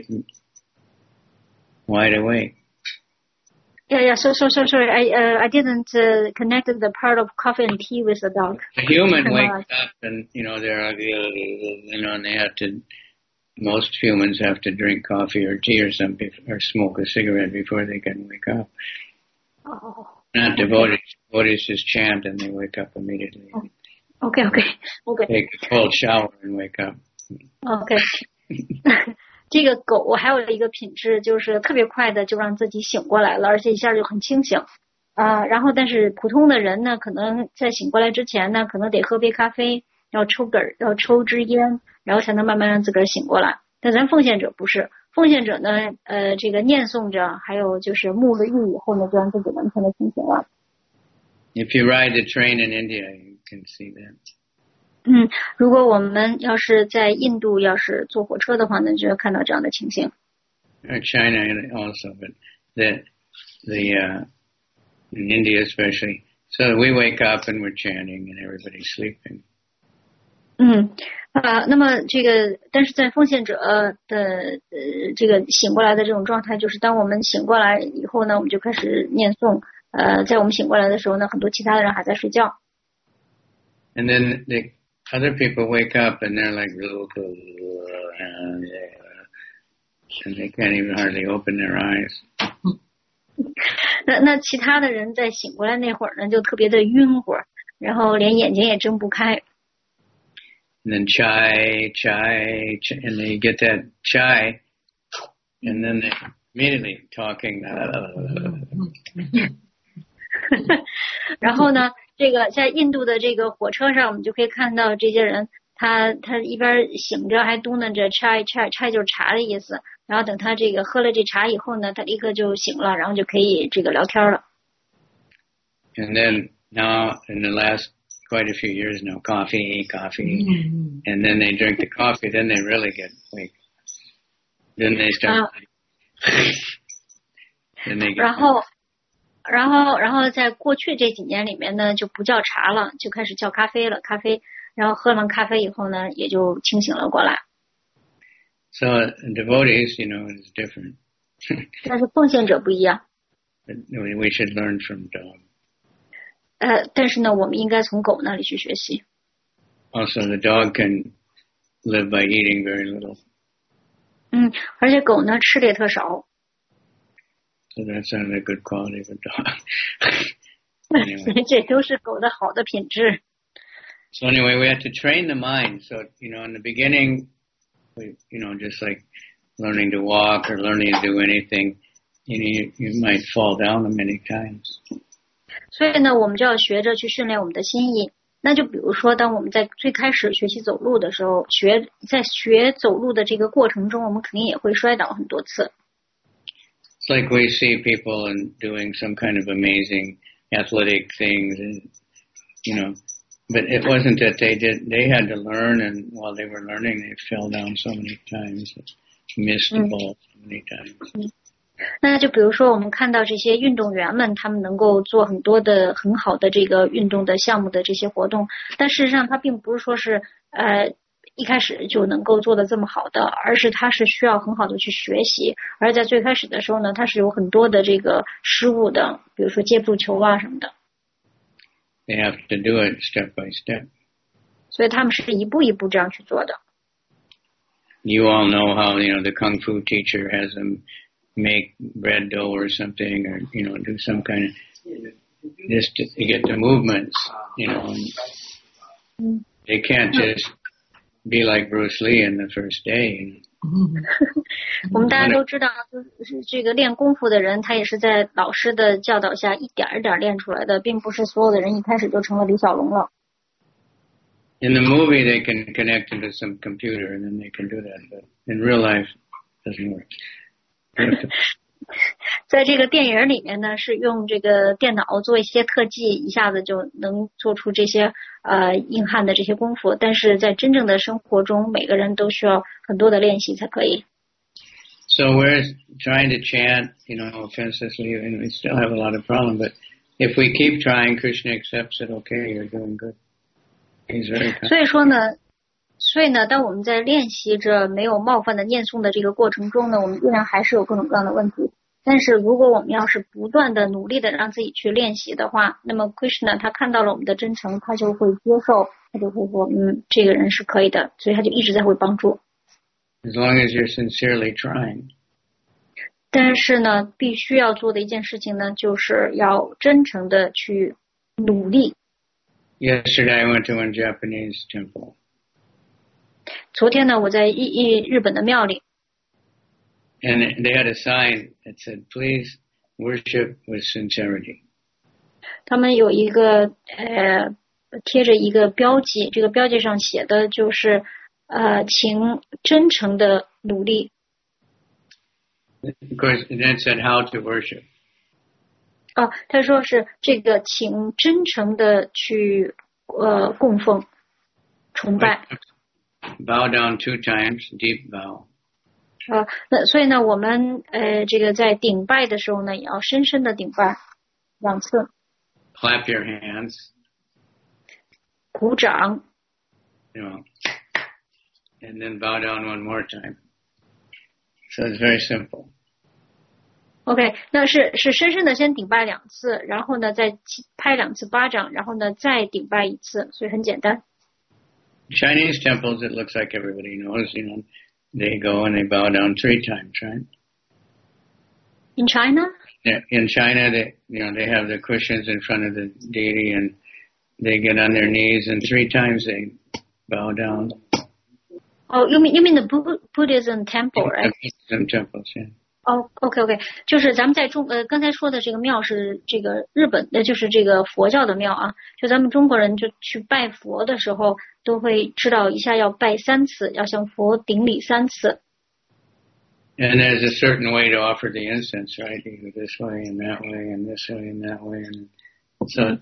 wide awake. Yeah. So sorry. I didn't connect the part of coffee and tea with the dog. The human wakes up and they're and they have to. Most humans have to drink coffee or tea or something or smoke a cigarette before they can wake up. Oh. Not devotees. Devotees just chant and they wake up immediately. Okay. Take a cold shower and wake up. Okay. 这个狗还有一个品质，就是特别快的就让自己醒过来了，而且一下就很清醒。然后但是普通的人呢，可能在醒过来之前呢，可能得喝杯咖啡，要抽支烟，然后才能慢慢让自个儿醒过来。但咱奉献者不是，奉献者呢，这个念诵着，还有就是沐了浴以后呢，就让自己完全的清醒了。 If you ride the train in India, you can see that. 如果我们要是在印度要是坐火车的话呢，就会看到这样的情形。 Or China also, but the in India especially. So we wake up and we're chanting and everybody's sleeping. 那么这个，但是在奉献者的这个醒过来的这种状态，就是当我们醒过来以后呢，我们就开始念诵， 在我们醒过来的時候呢，很多其他的人还在睡觉。 And then the other people wake up and they're like, and they can't even hardly open their eyes. 那其他的人在醒过来那会儿呢，就特别的晕乎，然后连眼睛也睁不开。 And then chai, and they get that chai, and then they immediately talking. 然后呢，这个在印度的这个火车上，我们就可以看到这些人，他一边醒着还嘟囔着 chai， 就是茶的意思。然后等他这个喝了这茶以后呢，他立刻就醒了，然后就可以这个聊天了。 And then now in the last quite a few years now, coffee, and then they drink the coffee, then they really get awake. Then they start. Then they get. 然后在过去这几年里面呢，就不叫茶了，就开始叫咖啡了。咖啡，然后喝完咖啡以后呢，也就清醒了过来。 So devotees, is different. 但是奉献者不一样。 We should learn from dog. 但是呢，我们应该从狗那里去学习。 Also, the dog can live by eating very little. 而且狗呢吃的也特少。 So that's not a good quality of a dog. 所以这都是狗的好的品质。 So anyway, we have to train the mind. So, in the beginning, just like learning to walk or learning to do anything, you might fall down many times. 所以呢，我们就要学着去训练我们的心意。那就比如说，当我们在最开始学习走路的时候，在学走路的这个过程中，我们肯定也会摔倒很多次。 It's like we see people doing some kind of amazing athletic things, and, but it wasn't that they had to learn, and while they were learning, they fell down so many times, missed the ball so many times. 那就比如说我们看到这些运动员们，他们能够做很多的很好的这个运动的项目的这些活动，但事实上他并不是说是一开始就能够做得这么好的，而是他是需要很好的去学习，而在最开始的时候呢，他是有很多的这个失误的，比如说接不住球啊什么的。 They have to do it step by step. 所以他们是一步一步这样去做的。 You all know how, the kung fu teacher has them make bread dough or something, or, do some kind of, just to get the movements, and they can't just be like Bruce Lee in the first day. 我们大家都知道，就是这个练功夫的人，他也是在老师的教导下一点一点练出来的，并不是所有的人一开始就成了李小龙了。 In the movie, they can connect into some computer, and then they can do that, but in real life, it doesn't work. 在这个电影里面呢，是用这个电脑做一些特技，一下子就能做出这些硬汉的这些功夫，但是在真正的生活中，每个人都需要很多的练习才可以。 So we're trying to chant, offensively, and we still have a lot of problems, but if we keep trying, Krishna accepts it. Okay, you're doing good. He's very kind. 所以呢，当我们在练习着没有冒犯的念诵的这个过程中呢，我们依然还是有各种各样的问题。但是如果我们要是不断的努力的让自己去练习的话，那么 Krishna 他看到了我们的真诚，他就会接受，他就会说，这个人是可以的，所以他就一直在会帮助。 As long as you're sincerely trying. 但是呢，必须要做的一件事情呢，就是要真诚的去努力。 Yesterday I went to one Japanese temple. 昨天呢，我在日本的庙里。 And they had a sign that said, "Please worship with sincerity." 他们有一个贴着一个标记，这个标记上写的就是请真诚的努力。 Of course, and then it said how to worship. 他说是这个，请真诚的去供奉、崇拜。 Bow down 2 times, deep bow. 那所以呢，我们这个在顶拜的时候呢，也要深深的顶拜2次。 Clap your hands. 鼓掌。 And then bow down 1 more time. So it's very simple. OK， 那是深深的先顶拜2次，然后呢再拍2次巴掌，然后呢再顶拜1次，所以很简单。 Chinese temples, it looks like everybody knows, they go and they bow down 3 times, right? In China? Yeah, in China, they have the cushions in front of the deity and they get on their knees and 3 times they bow down. Oh, you mean the Buddhism temple, right? Buddhism temples, yeah. OK， 就是咱们在刚才说的这个庙是这个日本的，就是这个佛教的庙啊。就咱们中国人就去拜佛的时候，都会知道一下要拜3次，要向佛顶礼3次。 And there's a certain way to offer the incense, right? You go this way and that way and this way and that way, and so.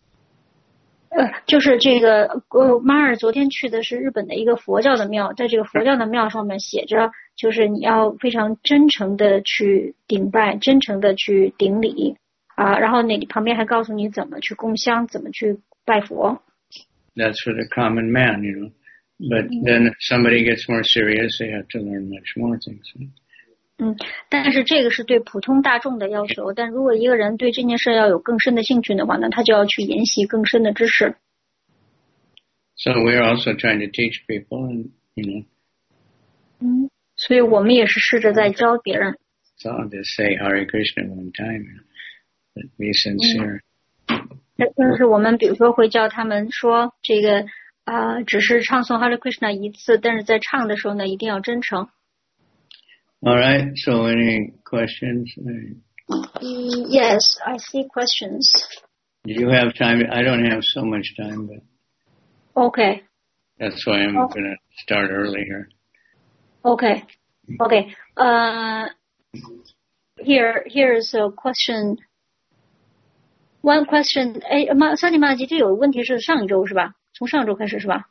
就是这个马尔昨天去的是日本的一个佛教的庙，在这个佛教的庙上面写着，就是你要非常真诚的去顶拜，真诚的去顶礼啊，然后那旁边还告诉你怎么去供香，怎么去拜佛。 That's for the common man, But then if somebody gets more serious, they have to learn much more things. 但是这个是对普通大众的要求，但如果一个人对这件事要有更深的兴趣的话呢，他就要去研习更深的知识。 So we're also trying to teach people, and 所以我们也是试着在教别人。 So I'll just say Hare Krishna one time, but be sincere. 但是我们比如说会教他们说这个只是唱诵 Hare Krishna 1次，但是在唱的时候呢，一定要真诚。 All right. So any questions? Yes, I see questions. Do you have time? I don't have so much time, but. Okay. That's why I'm going to start early here. Okay. Here's a question. One question. 萨蒂玛吉，这有个问题是上一周是吧？从上周开始是吧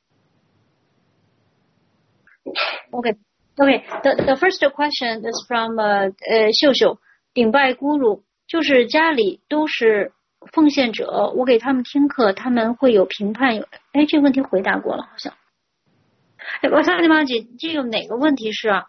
Okay, the first question is from 秀秀，顶拜咕噜，就是家里都是奉献者，我给他们听课，他们会有评判。这个问题回答过了好像。我萨蒂玛姐，这个哪个问题是啊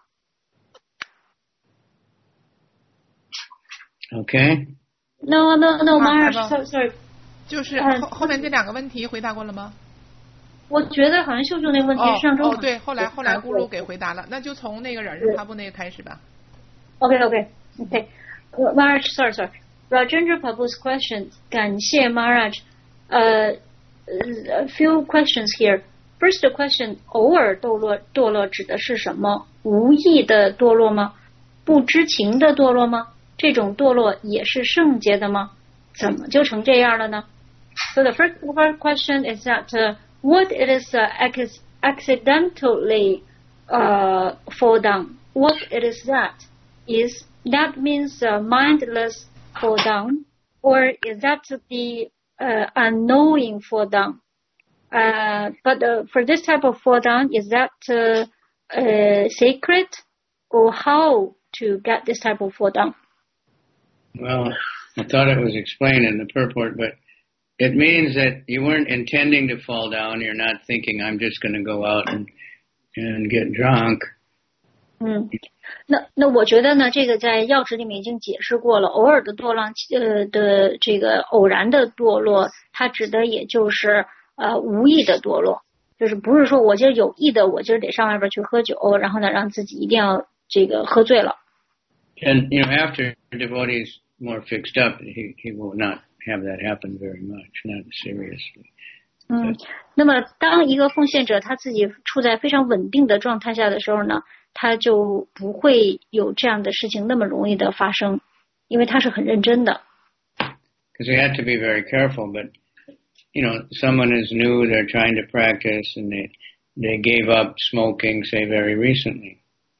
？Okay. No, Mara, sorry. 就是后面这2个问题回答过了吗？ 我觉得好像秀秀那个问题是上周对，后来咕噜给回答了，那就从那个忍日帕布那个开始吧。 Okay. Maharaj, sorry. Rajendra Prabhu's question. 感谢 Maharaj. A few questions here. First question, 偶尔堕落指的是什么？无意的堕落吗？不知情的堕落吗？这种堕落也是圣洁的吗？怎么就成这样了呢？ So the first question is that what it is accidentally fall down. What it is that means mindless fall down, or is that the unknowing fall down? But for this type of fall down, is that sacred, or how to get this type of fall down? Well, I thought it was explained in the purport, but it means that you weren't intending to fall down. You're not thinking, I'm just going to go out and get drunk. 那我觉得呢，这个在要旨里面已经解释过了。偶尔的堕落，的这个偶然的堕落，它指的也就是无意的堕落，就是不是说我今儿有意的，我今儿得上外边去喝酒，然后呢让自己一定要这个喝醉了。 And after devotees more fixed up, he will not have that happen very much, not seriously. 那么当一个奉献者他自己处在非常稳定的状态下的时候呢，他就不会有这样的事情那么容易的发生，因为他是很认真的。 Because we have to be very careful, but someone is new, they're trying to practice, and they gave up smoking, say, very recently.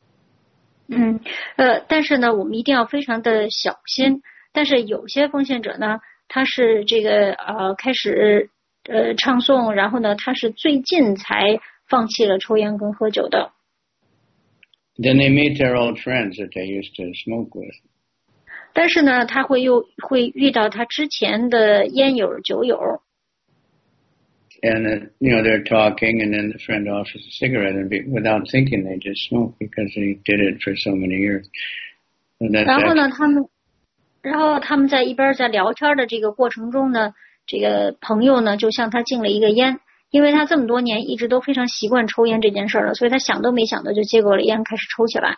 但是呢，我们一定要非常的小心。但是有些奉献者呢，他是这个开始唱诵，然后呢，他是最近才放弃了抽烟跟喝酒的。 Then they meet their old friends that they used to smoke with. 但是呢，他会遇到他之前的烟友酒友。 And they're talking, and then the friend offers a cigarette, and without thinking, they just smoke because they did it for so many years. 然后呢，他们在一边在聊天的这个过程中呢，这个朋友呢就向他敬了一个烟，因为他这么多年一直都非常习惯抽烟这件事了，所以他想都没想的就接过了烟开始抽起来。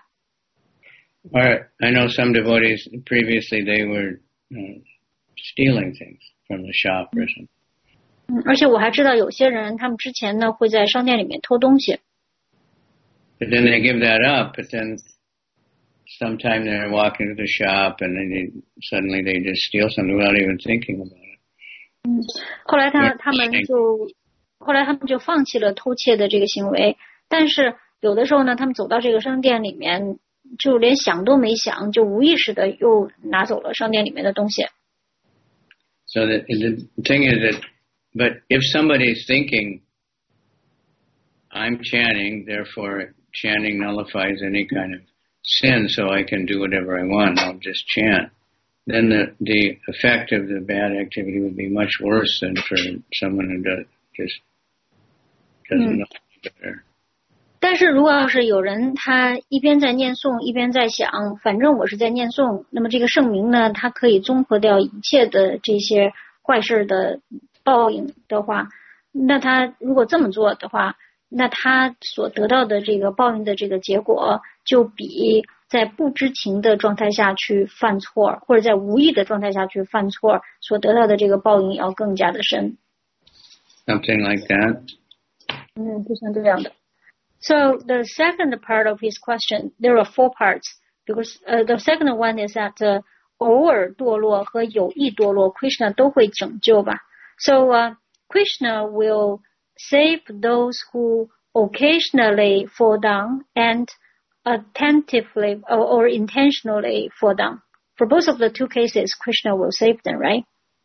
I know some devotees previously they were stealing things from the shop or something. 而且我还知道有些人他们之前呢会在商店里面偷东西。 But then they give that up, but then sometime they're walking to the shop and then suddenly they just steal something without even thinking about it. 后来他们就放弃了偷窃的这个行为，但是有的时候呢，他们走到这个商店里面，就连想都没想，就无意识的又拿走了商店里面的东西。 So the thing is that, but if somebody's thinking, I'm chanting, therefore chanting nullifies any kind of sin, so I can do whatever I want, I'll just chant, then the effect of the bad activity would be much worse than for someone who doesn't know better. 但是如果要是有人他一边在念诵一边在想，反正我是在念诵，那么这个圣名呢，它可以综合掉一切的这些坏事的报应的话，那他如果这么做的话，那他所得到的这个报应的这个结果，就比在不知情的状态下去犯错，或者在无意的状态下去犯错所得到的这个报应要更加的深。 Something like that. 就像这样的。So the second part of his question, there are 4 parts, because the second one is that 偶尔堕落和有意堕落 Krishna 都会拯救吧。So Krishna will save those who occasionally fall down and attentively or intentionally fall down. For both of the 2 cases, Krishna will save them, right?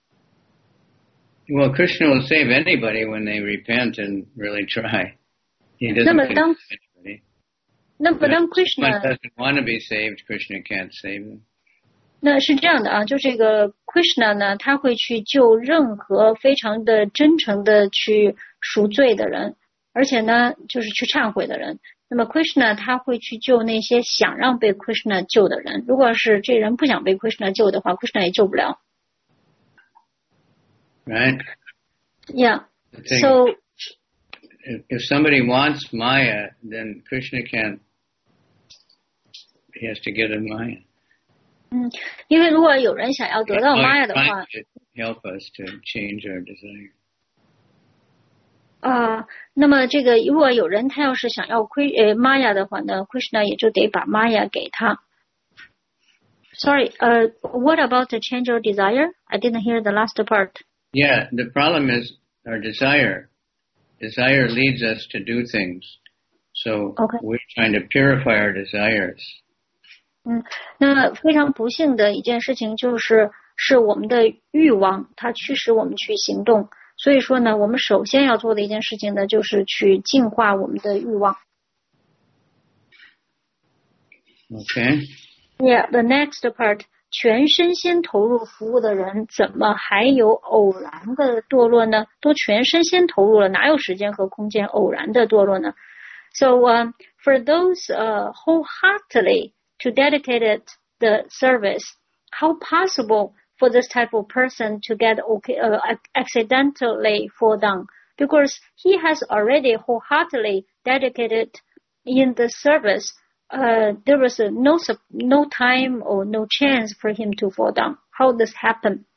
Well, Krishna will save anybody when they repent and really try. He doesn't save anybody. But if someone doesn't want to be saved, Krishna can't save them. 那是这样的啊，就这个 Krishna 呢，他会去救任何非常的真诚的去赎罪的人，而且呢，就是去忏悔的人。那么 Krishna 他会去救那些想让被 Krishna 救的人。如果是这人不想被 Krishna 救的话 ，Krishna 也救不了。 Right? Yeah. So if somebody wants Maya, then Krishna can't. He has to give them Maya. 因为如果有人想要得到 Maya 的话 ，help us to change our desire. 那么这个如果有人他要是想要Maya 的话呢 ，Krishna 也就得把 Maya 给他。Sorry, what about the change of desire? I didn't hear the last part. Yeah, the problem is our desire. Desire leads us to do things. So we're trying to purify our desires. 那么非常不幸的一件事情是我们的欲望，它驱使我们去行动。所以说呢，我们首先要做的一件事情呢，就是去净化我们的欲望。 Okay. Yeah, the next part. 全身心投入服务的人，怎么还有偶然的堕落呢？都全身心投入了，哪有时间和空间偶然的堕落呢？ So for those wholeheartedly to dedicate the service, how possible for this type of person to get accidentally fall down? Because he has already wholeheartedly dedicated in the service. There was no time or no chance for him to fall down. How does this happen?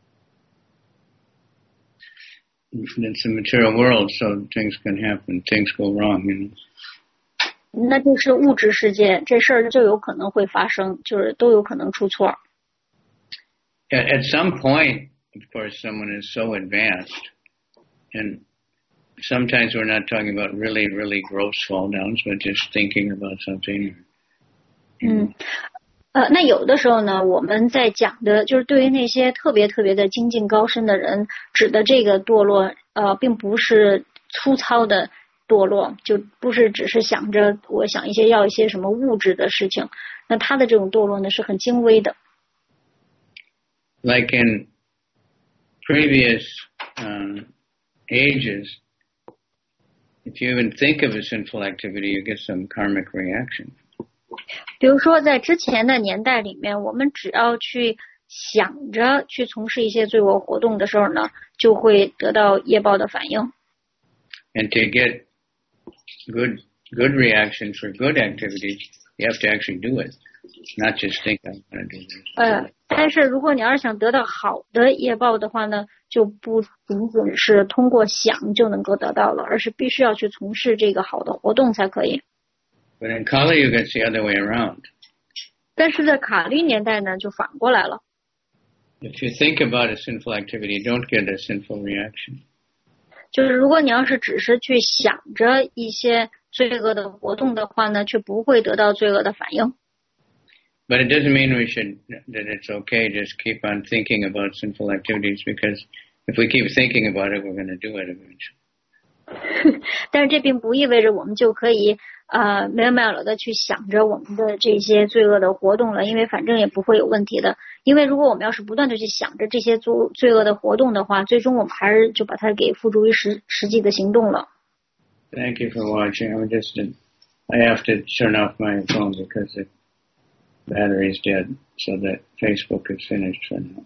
It's a material world, so things can happen. Things go wrong, you know. 那就是物质世界，这事儿就有可能会发生，就是都有可能出错。 At some point, of course, someone is so advanced, and sometimes we're not talking about really, really gross fall downs, but just thinking about something. 那有的时候呢，我们在讲的就是对于那些特别特别的精进高深的人，指的这个堕落，并不是粗糙的堕落，就不是只是想着我想要一些什么物质的事情。那他的这种堕落呢，是很精微的。 Like in previous ages, if you even think of a sinful activity, you get some karmic reaction. 比如说在之前的年代里面，我们只要去想着去从事一些罪恶活动的时候呢，就会得到业报的反应。 And to get good reaction for good activities, you have to actually do it, not just think I'm going to do this. 但是如果你要是想得到好的业报的话呢，就不仅仅是通过想就能够得到了，而是必须要去从事这个好的活动才可以。 But in Kali Yuga, it's the other way around. 但是在卡利年代呢，就反过来了。 If you think about a sinful activity, you don't get a sinful reaction. 就是如果你要是只是去想着一些罪恶的活动的话呢，却不会得到罪恶的反应。 But it doesn't mean that it's okay just keep on thinking about sinful activities, because if we keep thinking about it, we're going to do it eventually. 但是这并不意味着我们就可以没完没了的去想着我们的这些罪恶的活动了，因为反正也不会有问题的。因为如果我们要是不断的去想着这些罪恶的活动的话，最终我们还是就把它给付诸于实际的行动了。 Thank you for watching. I have to turn off my phone because the battery is dead, so that Facebook is finished for now.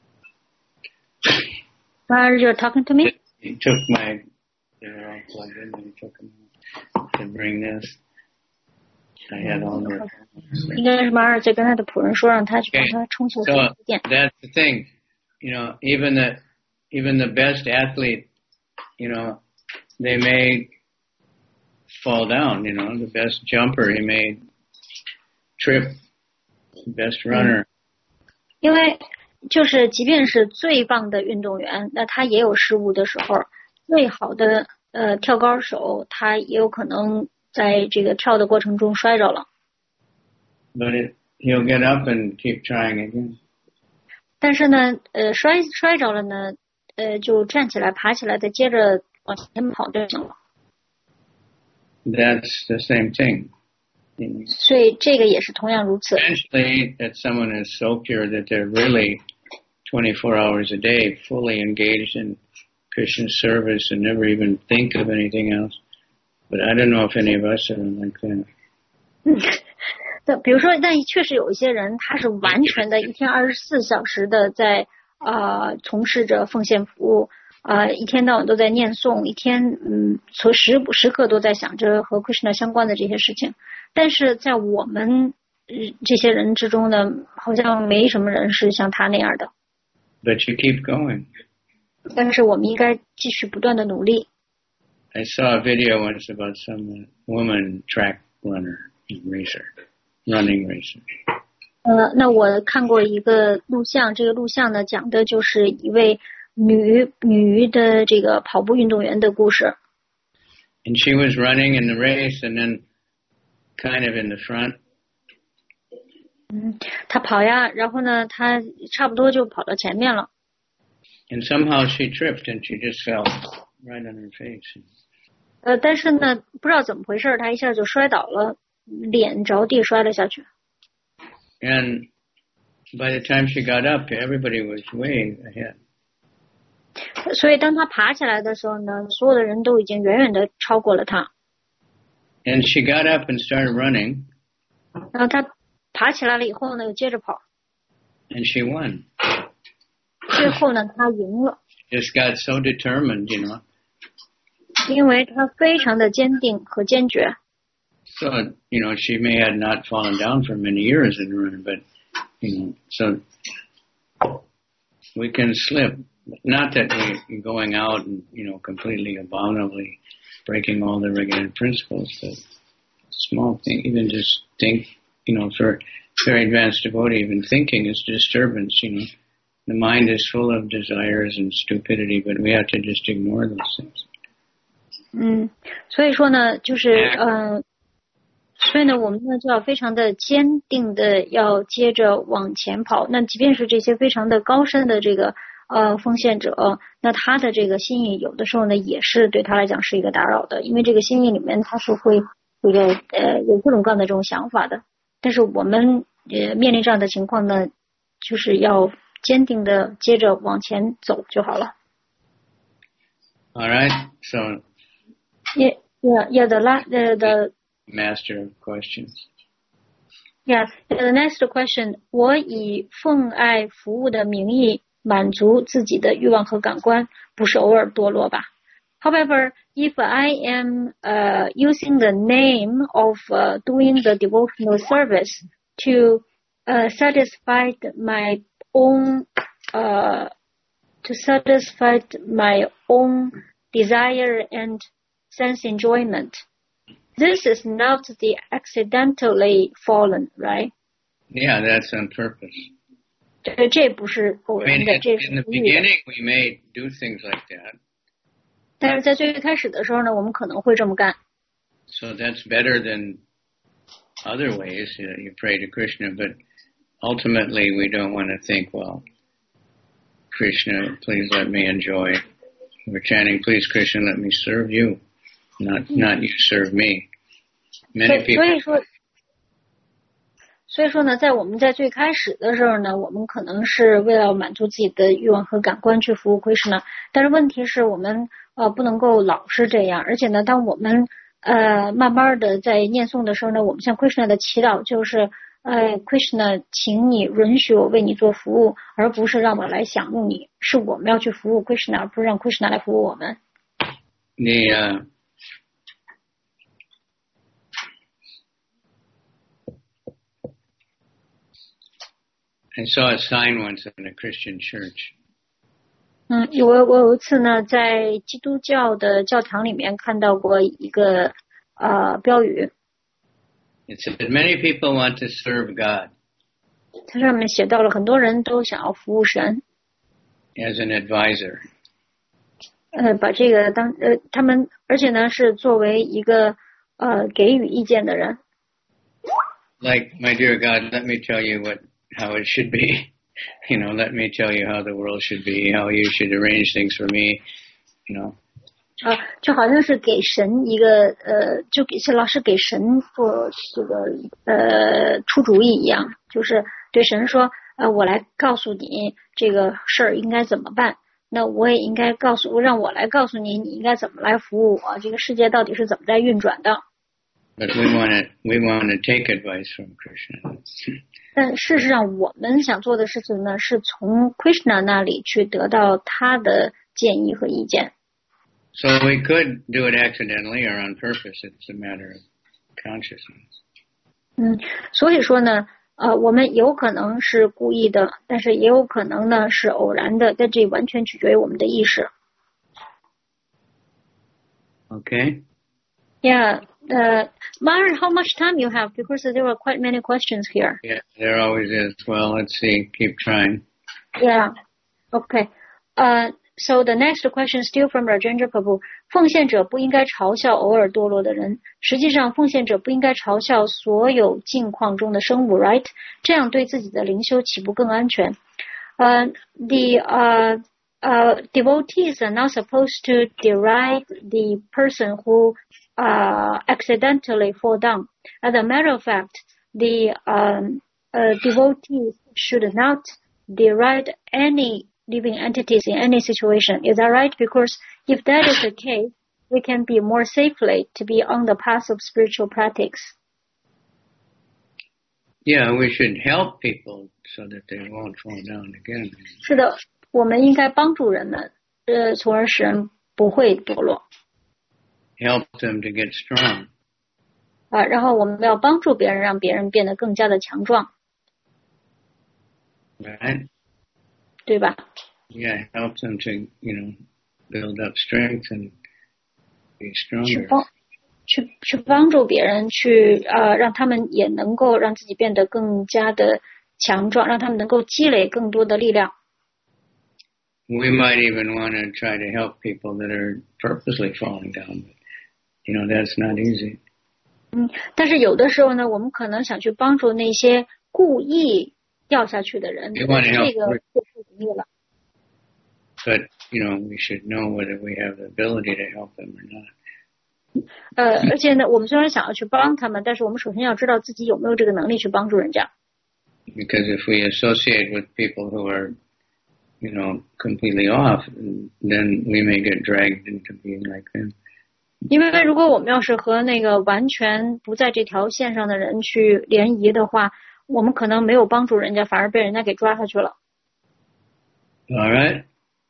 You're talking to me? He took they're all plugged in, and he took them to bring this. I had all their. 应该是马尔在跟他的仆人说，让他去帮他充修电。 So that's the thing, even the best athlete, they may fall down. The best jumper, he may trip. The best runner. 因为就是即便是最棒的运动员，那他也有失误的时候。最好的跳高手，他也有可能在这个跳的过程中摔着了。 But he'll get up and keep trying again. 但是呢，摔着了呢，就站起来、爬起来，再接着往前跑就行了。 That's the same thing. 所以这个也是同样如此。 Eventually, that someone is so pure that they're really 24 hours a day fully engaged in Krishna service and never even think of anything else. But I don't know if any of us are like that. 比如说，但确实有一些人，他是完全的一天24小时的在从事着奉献服务，一天到晚都在念诵，一天从时刻都在想着和 Krishna 相关的这些事情。但是在我们这些人之中呢，好像没什么人是像他那样的。 But you keep going. 但是我们应该继续不断的努力。 I saw a video once about some woman track runner, running racer. 那我看过一个录像，这个录像呢讲的就是一位女的这个跑步运动员的故事。 And she was running in the race and then kind of in the front. 她跑呀，然后呢，她差不多就跑到前面了。 And somehow she tripped and she just fell right on her face. 但是呢，不知道怎么回事，她一下就摔倒了，脸着地摔了下去。 And by the time she got up, everybody was way ahead. 所以当她爬起来的时候呢，所有的人都已经远远的超过了她。 And she got up and started running. 然后她爬起来了以后呢，又接着跑。 And she won. 最后呢，她赢了。 Just got so determined, 因为她非常的坚定和坚决。 So, she may have not fallen down for many years in running, but, so we can slip. Not that we're going out and, completely abominably breaking all the regular principles, but small thing, even just think, for very advanced devotee, even thinking is disturbance, The mind is full of desires and stupidity, but we have to just ignore those things. 所以说呢，就是所以呢，我们呢就要非常的坚定的要接着往前跑。那即便是这些非常的高深的这个奉献者，那他的这个心意有的时候呢也是对他来讲是一个打扰的，因为这个心意里面他是会有各种各样的这种想法的。但是我们面临这样的情况呢，就是要坚定的接着往前走就好了。 All right, so the master of questions. Yeah, the next question. 我以奉爱服务的名义满足自己的欲望和感官，不是偶尔堕落吧？ However, if I am using the name of doing the devotional service to satisfy my own desire and sense enjoyment, this is not the accidentally fallen, right? Yeah, that's on purpose. 这不是偶然的，这是 In the 故意的。 beginning, we may do things like that. 但是在最开始的时候呢，我们可能会这么干。 So that's better than other ways you pray to Krishna, but ultimately we don't want to think, well, Krishna, please let me enjoy. We're chanting, please Krishna, let me serve you, not you serve me. Many people. 所以说呢，在我们在最开始的时候呢，我们可能是为了满足自己的欲望和感官去服务 Krishna， 但是问题是我们不能够老是这样，而且呢，当我们慢慢的在念诵的时候呢，我们向 Krishna 的祈祷就是Krishna， 请你允许我为你做服务，而不是让我来享用你，是我们要去服务 Krishna， 而不是让 Krishna 来服务我们。 I saw a sign once in a Christian church. 我有一次呢，在基督教的教堂里面看到过一个标语。 It said that many people want to serve God. 它上面写到了很多人都想要服务神。 As an advisor. 把这个当他们，而且呢是作为一个给予意见的人。 Like, my dear God, let me tell you how it should be. You know, let me tell you how the world should be, how you should arrange things for me, you know. 就好像是给神一个老师给神做这个出主意一样，就是对神说我来告诉你这个事儿应该怎么办，那我也应该让我来告诉你你应该怎么来服务我，这个世界到底是怎么在运转的。 But we want to take advice from Krishna. 但事实上我们想做的事情呢，是从 Krishna 那里去得到他的建议和意见。 So we could do it accidentally or on purpose. It's a matter of consciousness. 所以说呢，我们有可能是故意的，但是也有可能呢是偶然的，但这完全取决于我们的意识。 Okay. Yeah. Mar, how much time you have? Because there were quite many questions here. Yeah, there always is. Well, let's see. Keep trying. Yeah. Okay. So the next question still from Rajendra Prabhu. 奉献者不应该嘲笑偶尔堕落的人。实际上，奉献者不应该嘲笑所有境况中的生物 ，right？ 这样对自己的灵修岂不更安全？Devotees are not supposed to deride the person who accidentally fall down. As a matter of fact, the devotees should not deride any living entities in any situation. Is that right? Because if that is the case, we can be more safely to be on the path of spiritual practice. Yeah, we should help people so that they won't fall down again. 是的，我们应该帮助人们，从而使人不会堕落。 Help them to get strong. 然后我们要帮助别人，让别人变得更加的强壮。 Right? 对吧？ Yeah, help them to, build up strength and be stronger. 去帮助别人，去让他们也能够让自己变得更加的强壮，让他们能够积累更多的力量。 We might even want to try to help people that are purposely falling down, but, that's not easy. 但是有的时候呢，我们可能想去帮助那些故意掉下去的人，这个就不容易了。 But, we should know whether we have the ability to help them or not. 而且呢，我们虽然想要去帮他们，但是我们首先要知道自己有没有这个能力去帮助人家。 Because if we associate with people who are, completely off, then we may get dragged into being like them. 因为如果我们要是和那个完全不在这条线上的人去联谊的话，我们可能没有帮助人家，反而被人家给抓下去了。 All right.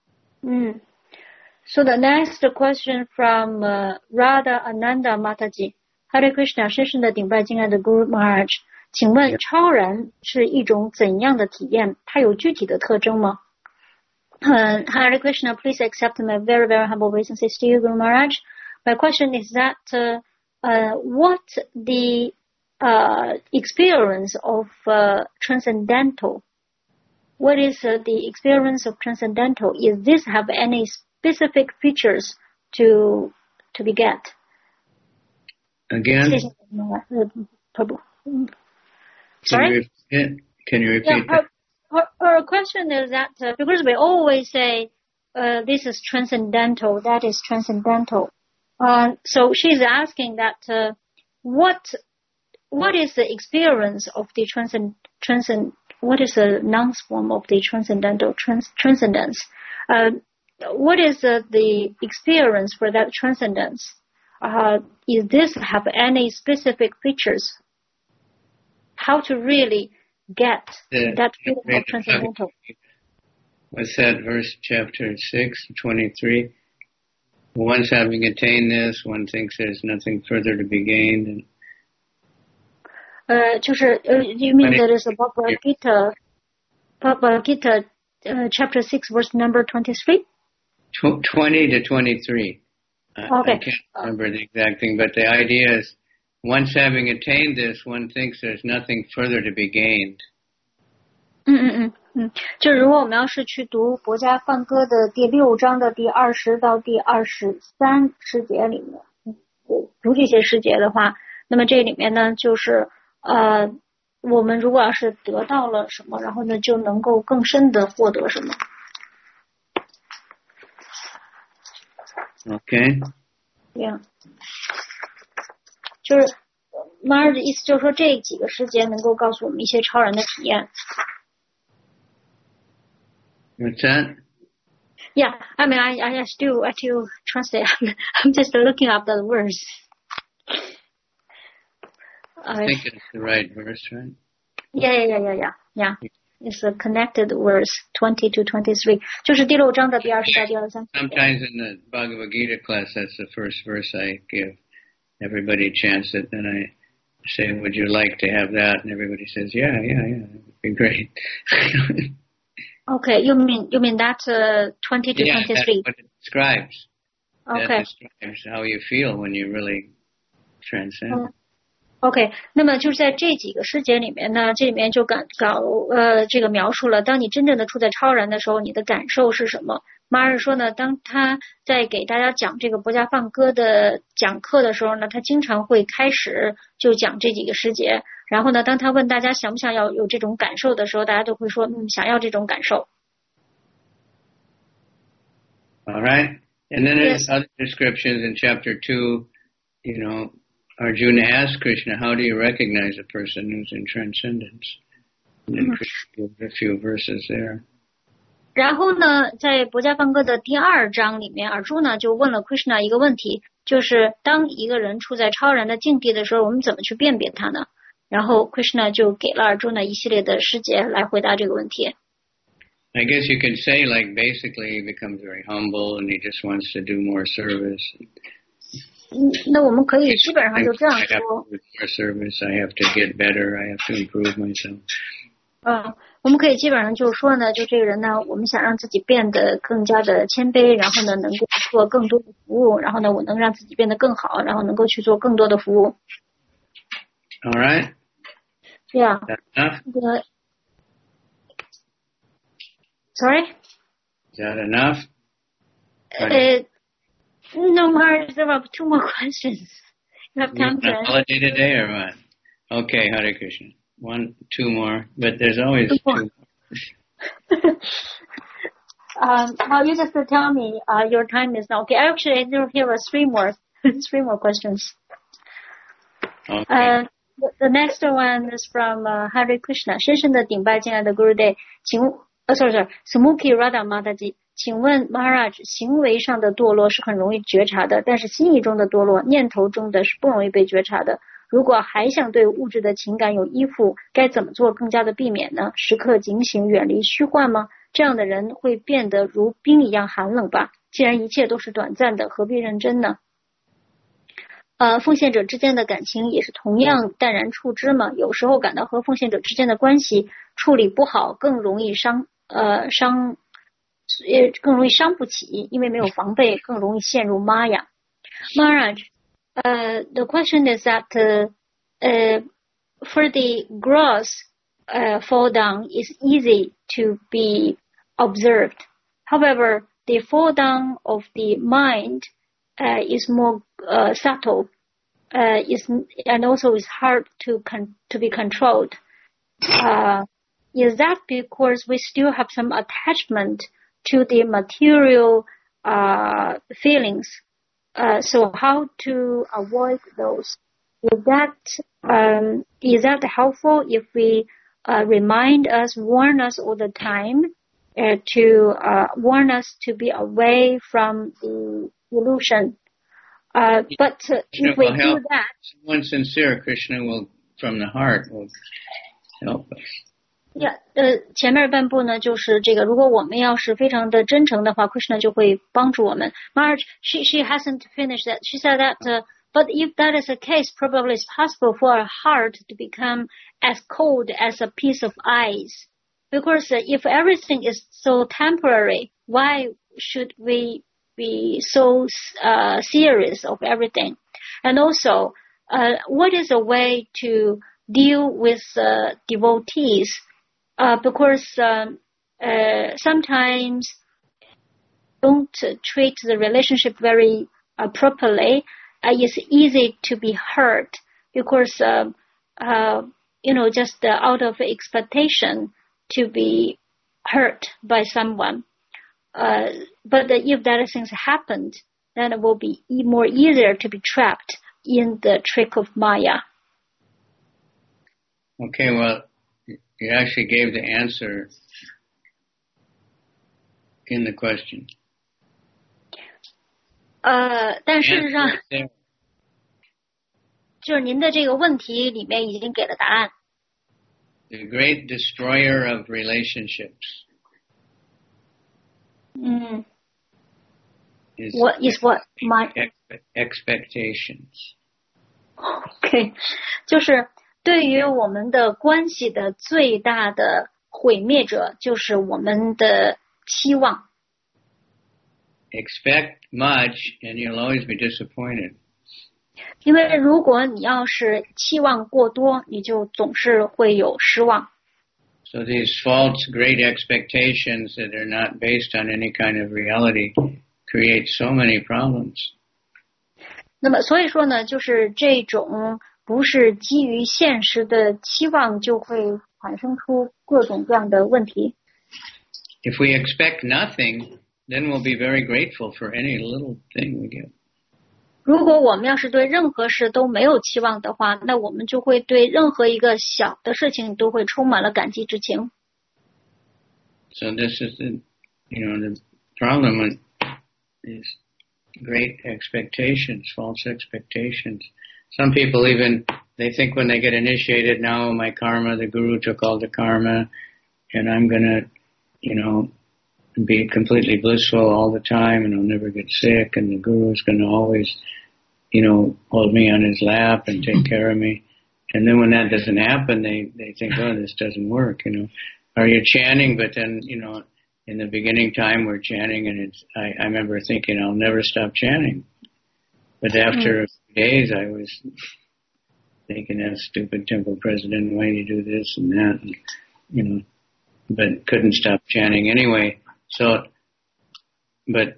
So the next question from Radha Ananda Mataji. Hare Krishna, 深深的顶拜敬爱的 Guru Maharaj， 请问超然是一种怎样的体验？它有具体的特征吗？Hare Krishna, please accept my very, very humble obeisances to you, Guru Maharaj. My question is that what the experience of transcendental? What is the experience of transcendental? Is this have any specific features to be get? Again? Sorry? Can you repeat that? Her question is that because we always say this is transcendental, that is transcendental. So she's asking that what is the experience of the what is the nouns form of the transcendental transcendence? What is the experience for that transcendence? Is this have any specific features? How to really get that feeling of transcendental? What's that verse, chapter 6, 23? Once having attained this, one thinks there's nothing further to be gained. You mean that is about Bhagavad Gita, chapter 6, verse number 23? 20 to 23. Okay. I can't remember the exact thing, but the idea is once having attained this, one thinks there's nothing further to be gained. 就如果我们要是去读《薄伽梵歌》的第6章的第20到第23诗节里面，读这些诗节的话，那么这里面呢，就是我们如果要是得到了什么，然后呢，就能够更深的获得什么。 Okay. Yeah. 就是马尔的意思，就是说这几个诗节能够告诉我们一些超然的体验。 What's that? Yeah, I mean, I still translate. I'm just looking up the words. I think it's the right verse, right? Yeah. It's a connected verse 20 to 23. 就是第6章的第20到第23。 Sometimes in the Bhagavad Gita class, that's the first verse I give. Everybody chants it, and I say, "Would you like to have that?" And everybody says, "Yeah, that would be great." Okay, you mean that 20 to 23? Yeah, that's what it describes. Okay. That describes how you feel when you really transcend. OK， 那么就是在这几个诗节里面呢，这里面就这个描述了，当你真正的处在超然的时候，你的感受是什么？马尔说呢，当他在给大家讲这个薄伽梵歌的讲课的时候呢，他经常会开始就讲这几个诗节，然后呢，当他问大家想不想要有这种感受的时候，大家都会说想要这种感受。 All right, and then there's other descriptions in chapter 2. Arjuna asked Krishna, "How do you recognize a person who's in transcendence?" And then Krishna gives a few verses there. 然后呢，在薄伽梵歌的第2章里面，尔朱呢就问了 Krishna 一个问题，就是当一个人处在超然的境地的时候，我们怎么去辨别他呢？然后 Krishna 就给了尔朱呢一系列的诗节来回答这个问题。 I guess you can say, like, basically he becomes very humble and he just wants to do more service. 那我们可以基本上就这样说。 More service, I have to get better, I have to improve myself. 我们可以基本上就是说呢，就这个人呢，我们想让自己变得更加的谦卑，然后呢，能够做更多的服务，然后呢，我能让自己变得更好，然后能够去做更多的服务。 All right. Yeah. Sorry? Is that enough? No more. There are 2 more questions. You have time for a holiday today or what? Okay, Hare Krishna. 1, 2 more, but there's always 2 more. Now you just tell me your time is now. Okay, actually, here are 3 more. 3 more questions. Okay. The next one is from Hare Krishna. 深深的顶拜敬爱的 Gurudev. Sorry. Sumukhi Radha Mataji. 请问 Maharaj， 行为上的堕落是很容易觉察的，但是心意中的堕落，念头中的是不容易被觉察的。如果还想对物质的情感有依附，该怎么做更加的避免呢？时刻警醒，远离虚幻吗？这样的人会变得如冰一样寒冷吧？既然一切都是短暂的，何必认真呢？奉献者之间的感情也是同样淡然处之嘛。有时候感到和奉献者之间的关系处理不好，更容易伤不起，因为没有防备，更容易陷入玛雅。Maharaj, the question is that for the gross fall down is easy to be observed. However, the fall down of the mind is more subtle, and also is hard to be controlled. Is that because we still have some attachment to the material feelings? So how to avoid those? Is that helpful if we warn us all the time to warn us to be away from the illusion? But if we do that, someone sincere, Krishna will, from the heart, will help us. Yeah, 前面半部呢，就是这个，如果我们要是非常的真诚的话 ，Krishna 就会帮助我们。Marge, she hasn't finished that. She said that, but if that is the case, probably it's possible for a heart to become as cold as a piece of ice. Because if everything is so temporary, why should we be so serious of everything? And also, what is a way to deal with devotees? Because sometimes don't treat the relationship very properly. It's easy to be hurt because just out of expectation to be hurt by someone. But if that things happened, then it will be more easier to be trapped in the trick of Maya. Okay, well, you actually gave the answer in the question. 但事实上，就是您的这个问题里面已经给了答案。 The great destroyer of relationships. What is what my expectations? Okay, 就是对于我们的关系的最大的毁灭者，就是我们的期望。 Expect much, and you'll always be disappointed. 因为如果你要是期望过多，你就总是会有失望。 So these false great expectations that are not based on any kind of reality create so many problems. 那么所以说呢，就是这种不是基于现实的期望，就会产生出各种各样的问题。 If we expect nothing, then we'll be very grateful for any little thing we get. 如果我们要是对任何事都没有期望的话，那我们就会对任何一个小的事情都会充满了感激之情。 So this is the problem is great expectations, false expectations. Some people even, they think when they get initiated, now my karma, the guru took all the karma, and I'm going to, be completely blissful all the time, and I'll never get sick, and the guru's going to always, hold me on his lap and take care of me. And then when that doesn't happen, they think, oh, this doesn't work, Or you're chanting, but then, in the beginning time we're chanting, and I remember thinking I'll never stop chanting. But after a few days I was thinking, that stupid temple president, why do you do this and that? And, but couldn't stop chanting anyway. So, but,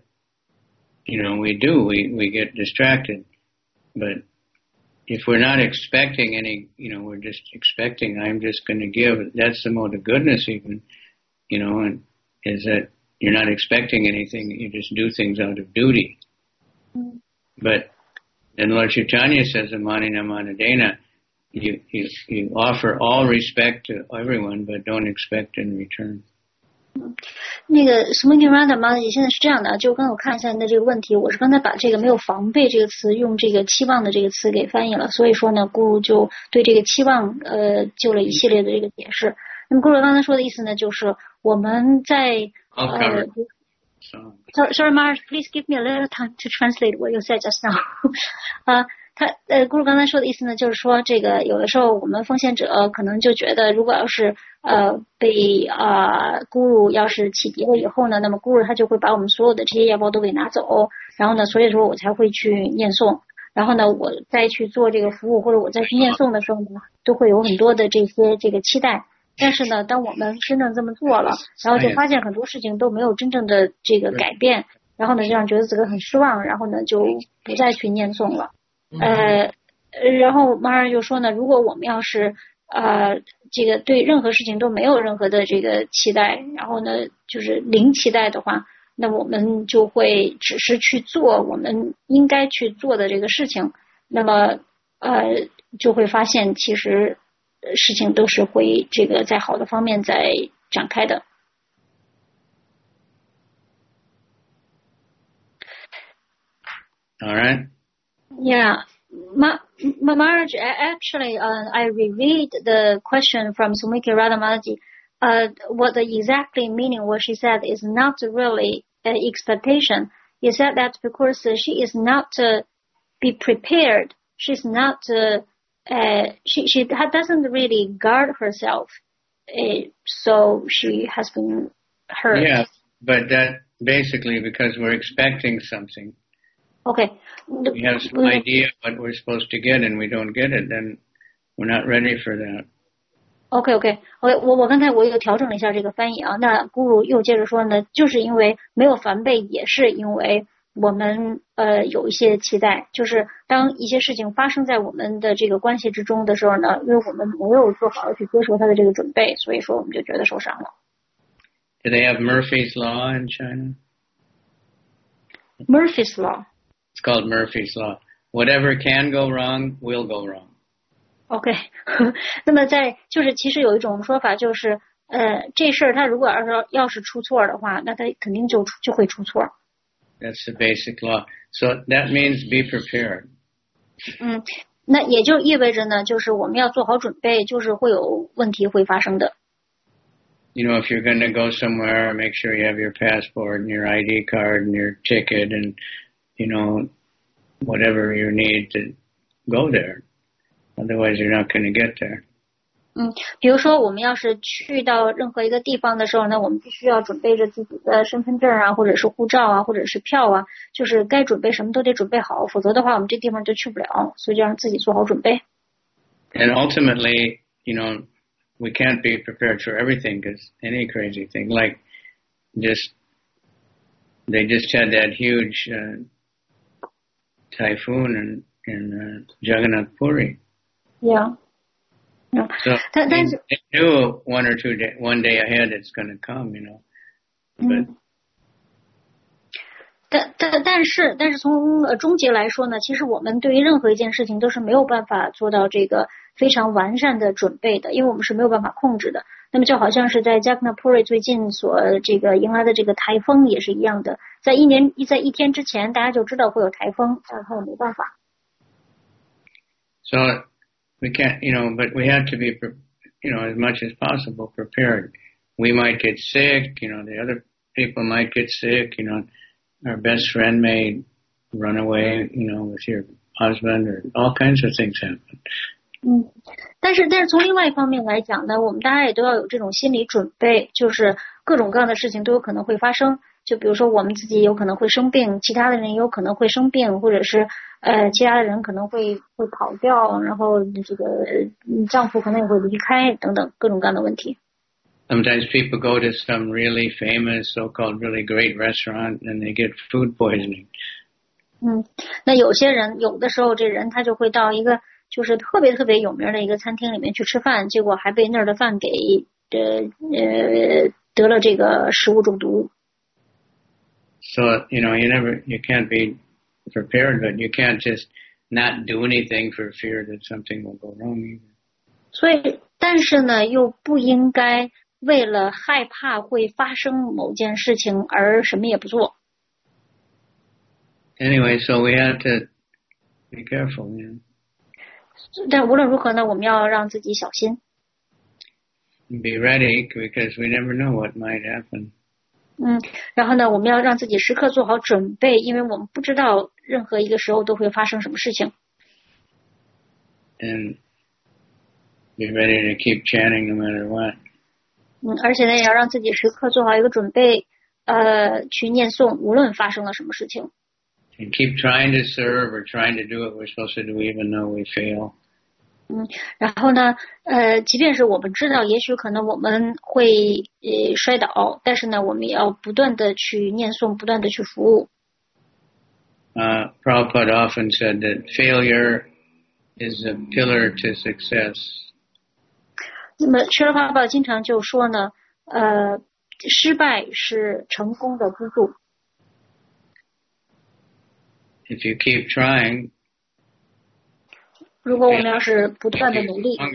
we get distracted. But if we're not expecting any, we're just expecting, I'm just going to give, that's the mode of goodness even, and is that you're not expecting anything, you just do things out of duty. But then Lord Chaitanya says, Amanina Manadena, you offer all respect to everyone, but don't expect in return. 那个 Swami Radharani 现在是这样的，就刚我看一下你的这个问题，我是刚才把这个没有防备这个词用这个期望的这个词给翻译了，所以说呢，Guru 就对这个期望做了一系列的这个解释。那么 Guru 刚才说的意思呢，就是我们在Sorry, Mars, please give me a little time to translate what you said just now. Guru 刚才说的意思呢，就是说这个有的时候我们奉献者可能就觉得，如果要是被Guru 要是启迪了以后呢，那么 Guru 他就会把我们所有的这些业报都给拿走，然后呢，所以说我才会去念诵，然后呢，我再去做这个服务或者我再去念诵的时候呢，都会有很多的这些这个期待。但是呢，当我们真正这么做了，然后就发现很多事情都没有真正的这个改变，然后呢，就让觉得自己很失望，然后呢，就不再去念诵了。然后马上就说呢，如果我们要是这个对任何事情都没有任何的这个期待，然后呢，就是零期待的话，那我们就会只是去做我们应该去做的这个事情，那么就会发现其实事情都是会这个在好的方面在展开的。 All right. Yeah. Maharaj, actually, I reread the question from Sumiki Radhamanaji. What the exactly meaning what she said is not really an expectation. He said that because she is not be prepared, she's not she doesn't really guard herself, so she has been hurt. Yeah, but that basically because we're expecting something. Okay. We have some idea what we're supposed to get and we don't get it, then we're not ready for that. OK， 我刚才我又调整了一下这个翻译啊。那咕噜又接着说呢，就是因为没有防备，也是因为我们有一些期待，就是当一些事情发生在我们的这个关系之中的时候呢，因为我们没有做好去接受它的这个准备，所以说我们就觉得受伤了。 Do they have Murphy's Law in China? Murphy's Law. It's called Murphy's Law. Whatever can go wrong will go wrong. OK. 那么就是其实有一种说法，就是这事儿它如果要是出错的话，那它肯定就会出错。 That's the basic law. So that means be prepared. 那也就意味着呢，就是我们要做好准备，就是会有问题会发生的。 You know, if you're going to go somewhere, make sure you have your passport and your ID card and your ticket and, you know, whatever you need to go there. Otherwise, you're not going to get there. 比如说我们要是去到任何一个地方的时候呢，我们必须要准备着自己的身份证啊，或者是护照啊，或者是票啊，就是该准备什么都得准备好，否则的话我们这地方就去不了，所以就让自己做好准备。 And ultimately, you know, we can't be prepared for everything because any crazy thing, like they just had that huge typhoon in Jagannath Puri. Yeah. So they knew one day ahead it's going to come, you know. But 但是从终极来说呢，其实我们对于任何一件事情都是没有办法做到这个非常完善的准备的，因为我们是没有办法控制的。那么就好像是在 Jagannath Puri 最近所这个迎来的这个台风也是一样的，在一天之前大家就知道会有台风，然后没办法。 So we can't, you know, but we have to be, you know, as much as possible prepared. We might get sick, you know, the other people might get sick, you know, our best friend may run away, you know, with your husband or all kinds of things happen. 但是从另外一方面来讲呢，我们大家也都要有这种心理准备，就是各种各样的事情都有可能会发生。就比如说我们自己有可能会生病，其他的人也有可能会生病，或者是其他的人可能会跑掉，然后这个丈夫可能也会离开等等各种各样的问题。 Sometimes people go to some really famous, so-called really great restaurant and they get food poisoning. 那有的时候这人他就会到一个就是特别特别有名的一个餐厅里面去吃饭，结果还被那儿的饭给得了这个食物中毒。 So, you know, you can't be prepared, but you can't just not do anything for fear that something will go wrong either. 所以但是呢又不应该为了害怕会发生某件事情而什么也不做。 Anyway, so we have to be careful. Yeah. 但无论如何呢，我们要让自己小心。 Be ready because we never know what might happen. 然后呢，我们要让自己时刻做好准备，因为我们不知道任何一个时候都会发生什么事情。 And be ready to keep chanting no matter what. 而且呢，也要让自己时刻做好一个准备，去念诵，无论发生了什么事情。 And keep trying to serve or trying to do what we're supposed to do even though we fail. 然后呢，即便是我们知道，也许可能我们会摔倒，但是呢，我们也要不断的去念诵，不断的去服务。 Prabhupada often said that failure is a pillar to success. 那么舍利弗巴经常就说呢，失败是成功的支柱。 If you keep trying, 如果我们要是不断的努力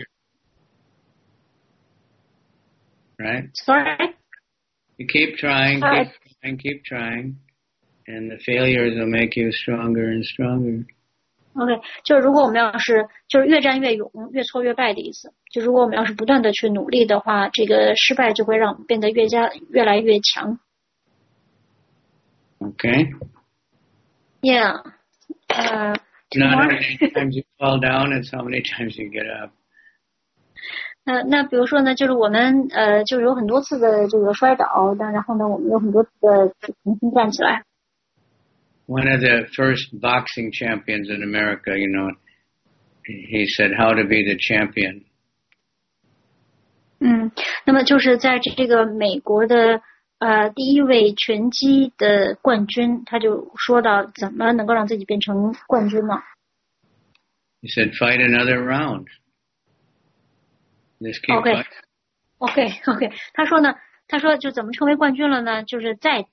right? ，sorry， You keep trying, keep trying, and the failures will make you stronger and stronger. OK， 就是如果我们要是就是越战越勇，越挫越败的意思。就如果我们要是不断的去努力的话，这个失败就会让我们变得越来越强。 Okay. Yeah. Not how many times you fall down, it's how many times you get up. 那比如说呢，就是我们就是有很多次的这个摔倒，然后呢，我们有很多次的重新站起来。 One of the first boxing champions in America, you know, he said how to be the champion. 那么就是在这个美国的第一位拳击的冠军，他就说到怎么能够让自己变成冠军呢？ He said fight another round. Just keep fighting. OK， 他说就怎么成为冠军了呢？就是再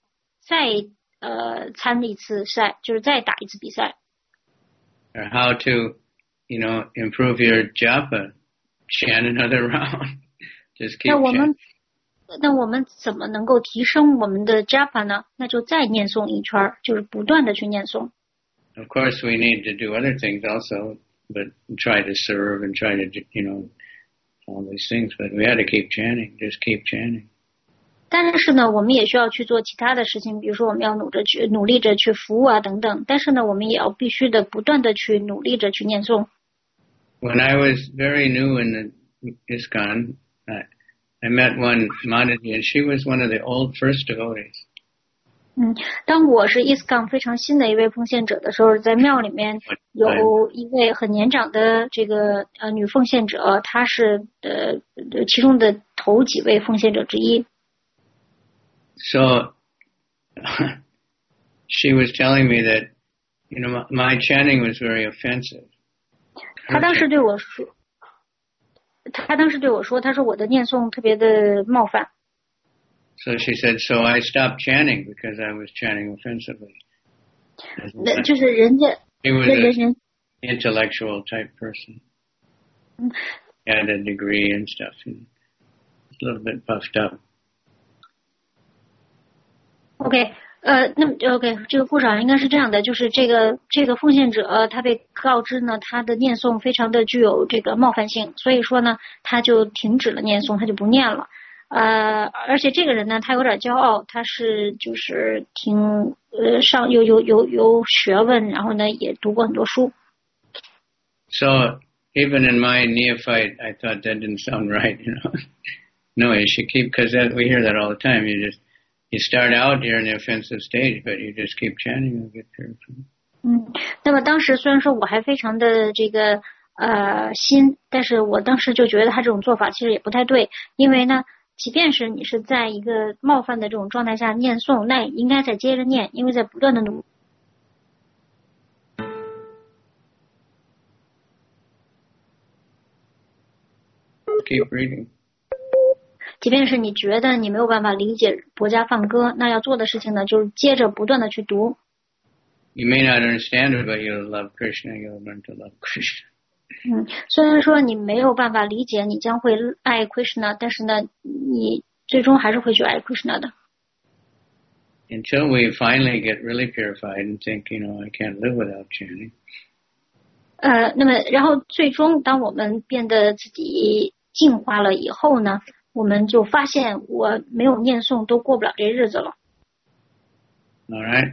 参一次赛，就是再打一次比赛。 Or how to, you know, improve your japa, chant another round. Just keep chanting. 那我们怎么能够提升我们的 japa 呢？那就再念诵一圈，就是不断的去念诵。 Of course, we need to do other things also, but try to serve and try to, you know, all these things. But we have to keep chanting, just keep chanting. 但是呢，我们也需要去做其他的事情，比如说我们要努力着去服务啊等等。但是呢，我们也要必须的不断的去努力着去念诵。 When I was very new in the ISKCON, I met one Mataji, and she was one of the old first devotees. 当我是 ISKCON 非常新的一位奉献者的时候，在庙里面有一位很年长的这个女奉献者，她是其中的头几位奉献者之一。 So she was telling me that, you know, my chanting was very offensive. 她当时对我说，她说我的念诵特别的冒犯。 So she said, so I stopped chanting because I was chanting offensively. 就是人家 He was an intellectual type person. He had a degree and stuff. And a little bit puffed up. OK， 那么 OK， 这个故事上应该是这样的，就是这个奉献者他被告知呢，他的念诵非常的具有这个冒犯性，所以说呢，他就停止了念诵，他就不念了。而且这个人呢，他有点骄傲，他是就是挺上有学问，然后呢也读过很多书。 So even in my neophyte, I thought that didn't sound right, you know. No, you should keep, because we hear that all the time. You start out, you're in the offensive stage, but you just keep chanting, you'll get there. 那么当时虽然说我还非常的这个新，但是我当时就觉得他这种做法其实也不太对，因为呢，即便是你是在一个冒犯的这种状态下念诵，那也应该再接着念，因为在不断的努。 Keep reading. 即便是你觉得你没有办法理解国家梵歌，那要做的事情呢，就是接着不断的去读。 You may not understand it, but you'll love Krishna. You'll learn to love Krishna. 虽然说你没有办法理解，你将会爱 Krishna， 但是呢，你最终还是会去爱 Krishna 的。 Until we finally get really purified and think, I can't live without chanting. 那么然后最终当我们变得自己净化了以后呢，我们就发现我没有念诵都过不了这日子了。 All right?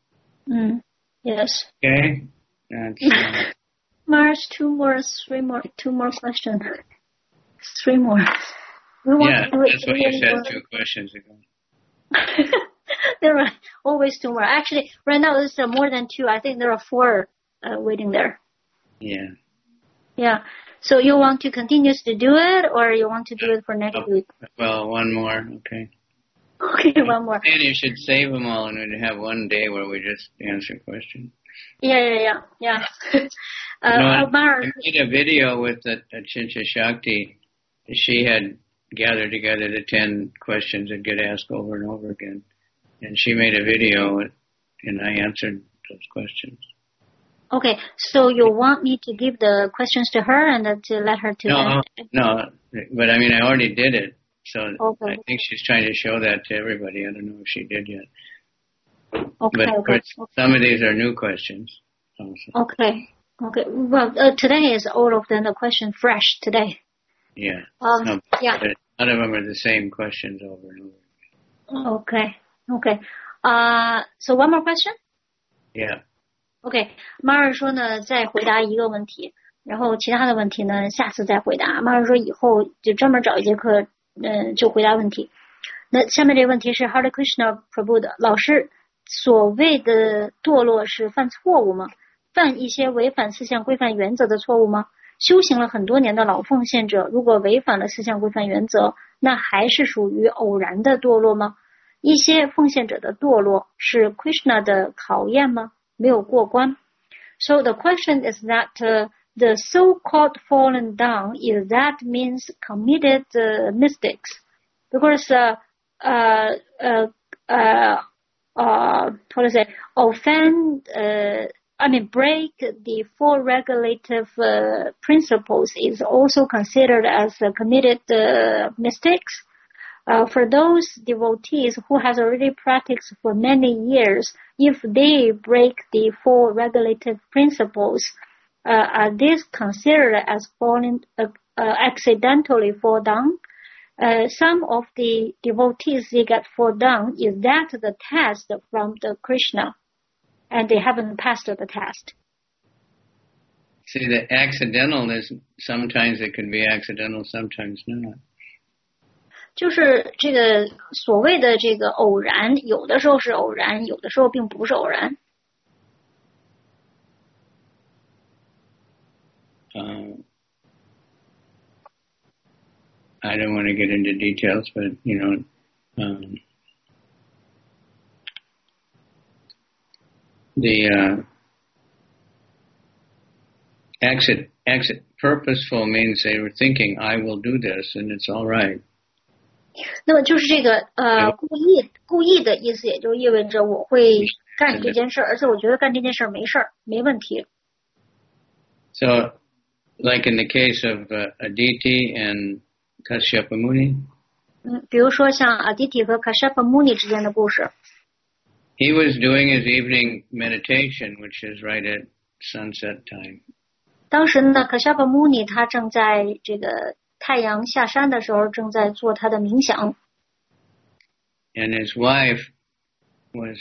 Yes. Okay. Mars, two more questions. 3 more. Yeah, that's what you said 2 questions ago. There are always 2 more. Actually, right now there's more than 2. I think there are 4 waiting there. Yeah. Yeah. So you want to continue to do it, or you want to do it for next week? Well, 1 more. Okay. Okay, 1 more. And you should save them all and we'd have 1 day where we just answer questions. Yeah. I Mars. made a video with Achincha Shakti. She had gathered together the 10 questions that get asked over and over again. And she made a video and I answered those questions. Okay, so you want me to give the questions to her and to let her to... No, but I mean, I already did it. So okay. I think she's trying to show that to everybody. I don't know if she did yet. Okay, but some of these are new questions. Also. Okay. Well, today is all of them the question fresh today. Yeah. Yeah. None of them are the same questions over and over. Okay. So 1 more question? Yeah. Okay. Mara 说呢，再回答一个问题，然后其他的问题呢，下次再回答。Mara 说以后就专门找一节课，就回答问题。那下面这个问题是 Hare Krishna Prabhu 的老师，所谓的堕落是犯错误吗？犯一些违反4项规范原则的错误吗？修行了很多年的老奉献者，如果违反了4项规范原则，那还是属于偶然的堕落吗？一些奉献者的堕落是 Krishna 的考验吗？没有过关。So the question is that the so-called fallen down, is that means committed mistakes? Because how to say, offend, break the 4 regulative principles is also considered as committed mistakes. For those devotees who has already practiced for many years, if they break the 4 regulative principles, are these considered as falling accidentally fall down? Some of the devotees they get fall down is that the test from the Krishna, and they haven't passed the test. See, the accidental is sometimes it can be accidental, sometimes not. 就是这个所谓的这个偶然，有的时候是偶然，有的时候并不是偶然。 I don't want to get into details, but the purposeful means they were thinking, I will do this, and it's all right. 那么就是这个故意的意思，也就意味着我会干这件事，而且我觉得干这件事没事儿，没问题。 So, like in the case of Aditi and Kashyapa Muni. 比如说像 Aditi 和 Kashyapa Muni 之间的故事。 He was doing his evening meditation, which is right at sunset time. 当时呢 Kashyapa Muni 他正在这个太阳下山的时候，正在做他的冥想。 And his wife was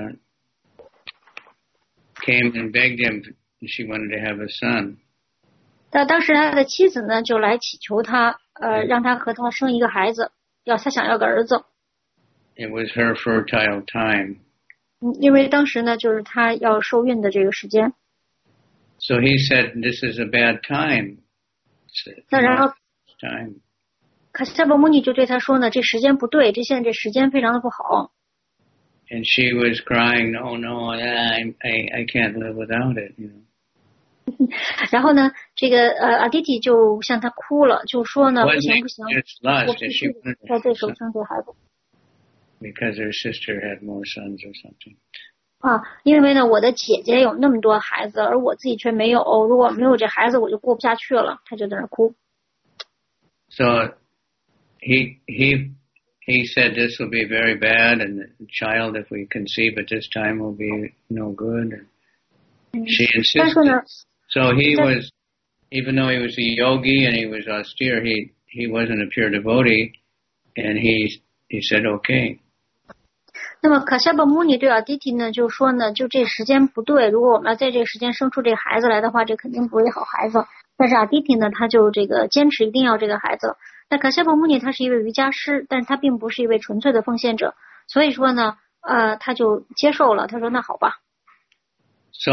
came and begged him. She wanted to have a son. 但当时他的妻子呢，就来祈求他，让他和他生一个孩子，他想要个儿子。 It was her fertile time. 因为当时呢，就是他要受孕的这个时间。 So he said, "This is a bad time." 那然后 ，time. 卡夏巴穆尼就对他说呢，这时间不对，现在这时间非常的不好。 And she was crying, "Oh no, I can't live without it." You know. 然后呢，这个阿迪提就向他哭了，就说呢，不行，我必须在这时候生这孩子。 Because her sister had more sons or something. 因为呢，我的姐姐有那么多孩子，而我自己却没有。如果没有这孩子，我就过不下去了。他就在那哭。 So he he said this will be very bad, and the child, if we conceive at this time, will be no good. She insisted. So he was, even though he was a yogi and he was austere, he wasn't a pure devotee, and he said okay. 那么卡夏巴穆尼对阿迪提呢就说呢，就这时间不对，如果我们要在这个时间生出这个孩子来的话，这肯定不会好孩子。但是阿迪提呢，他就这个坚持一定要这个孩子。那卡夏巴穆尼他是一位瑜伽师，但是他并不是一位纯粹的奉献者，所以说呢，他就接受了。他说那好吧。 So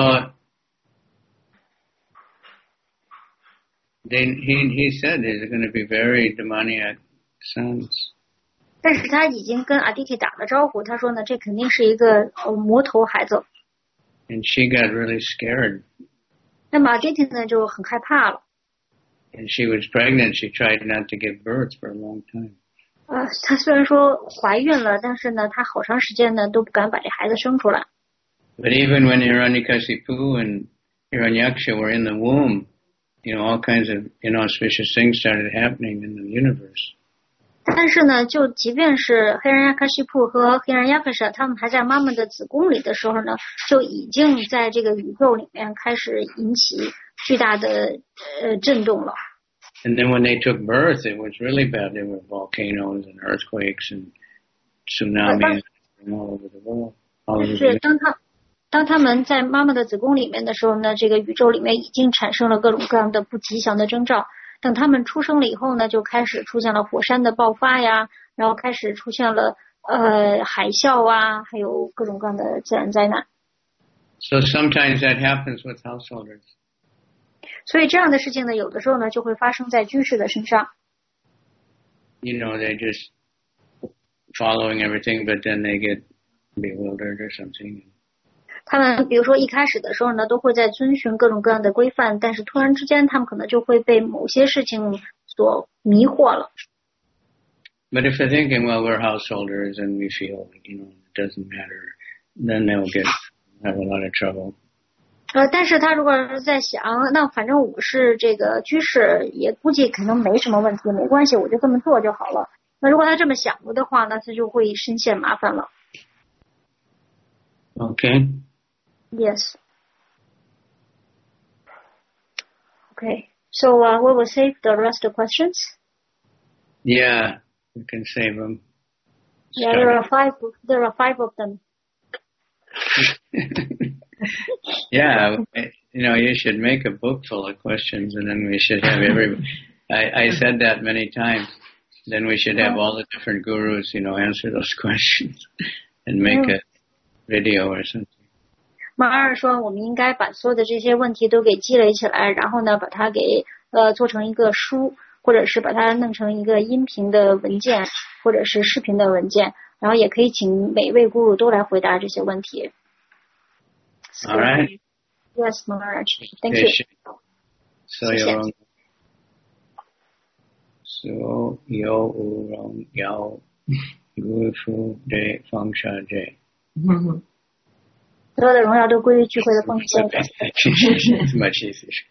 then he said there's going to be very demoniac sons. 但是他已经跟阿迪提打了招呼，他说呢，这肯定是一个魔头孩子。 And she got really scared. 那么阿迪提呢就很害怕了。 And she was pregnant. She tried not to give birth for a long time. 她虽然说怀孕了，但是呢，她好长时间呢都不敢把这孩子生出来。 But even when Hiranyakasipu and Hiranyaksha were in the womb, all kinds of inauspicious things started happening in the universe. 但是呢，就即便是黑人亚卡西普和黑人亚卡莎，他们还在妈妈的子宫里的时候呢，就已经在这个宇宙里面开始引起巨大的震动了。 And then when they took birth, it was really bad. There were volcanoes and earthquakes and tsunamis all over the world. 是当他们在妈妈的子宫里面的时候呢，这个宇宙里面已经产生了各种各样的不吉祥的征兆。等他们出生了以后呢，就开始出现了火山的爆发呀，然后开始出现了海啸啊，还有各种各样的自然灾难。 So sometimes that happens with householders. 所以这样的事情呢，有的时候呢就会发生在居士的身上。 They're just following everything, but then they get bewildered or something. 他们比如说一开始的时候呢，都会在遵循各种各样的规范，但是突然之间他们可能就会被某些事情所迷惑了。 But if they're thinking, well, we're householders and we feel, it doesn't matter, then they'll have a lot of trouble. 但是他如果是在想，那反正我是这个居士，也估计可能没什么问题，没关系，我就这么做就好了。那如果他这么想了的话，那他就会深陷麻烦了。 Okay. Yes. Okay. So we will save the rest of the questions. Yeah, we can save them. Yeah, there are five of them. Yeah, you should make a book full of questions, and then we should have I said that many times. Then we should have all the different gurus, answer those questions and make a video or something. 马尔说，我们应该把所有的这些问题都给积累起来，然后呢，把它给做成一个书，或者是把它弄成一个音频的文件，或者是视频的文件，然后也可以请每位 guru 都来回答这些问题。 All right. Yes, Maharaj. Thank you. 所有荣耀归父的放下者。 所有的荣耀都归于聚会的奉献者。 It's much easier.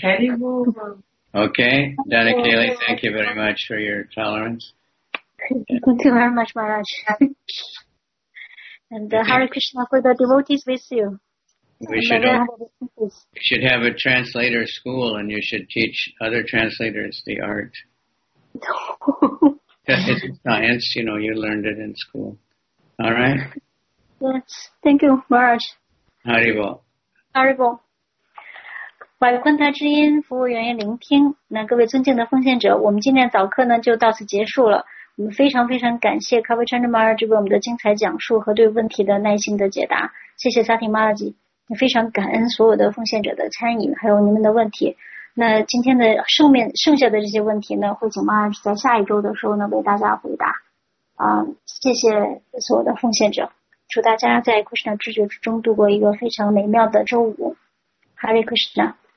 Okay, Dana Kaylee, thank you very much for your tolerance. Thank you very much, Maharaj. And Hare Krishna for the devotees with you. We should have a translator school, and you should teach other translators the art. It's science, you learned it in school. All right? Yes, thank you, Maharaj. Haribol. Haribol. 法律观台之音，服务员聆听。那各位尊敬的奉献者，我们今天早课呢就到此结束了。我们非常非常感谢 Kavachandra Maharaj 为我们的精彩讲述和对问题的耐心的解答。谢谢 Sati Maharaj， 也非常感恩所有的奉献者的参与，还有你们的问题。那今天的剩下的这些问题呢，会请 Maharaj 在下一周的时候呢为大家回答。谢谢所有的奉献者。祝大家在 Krishna 知觉之中度过一个非常美妙的周五。Hare Krishna。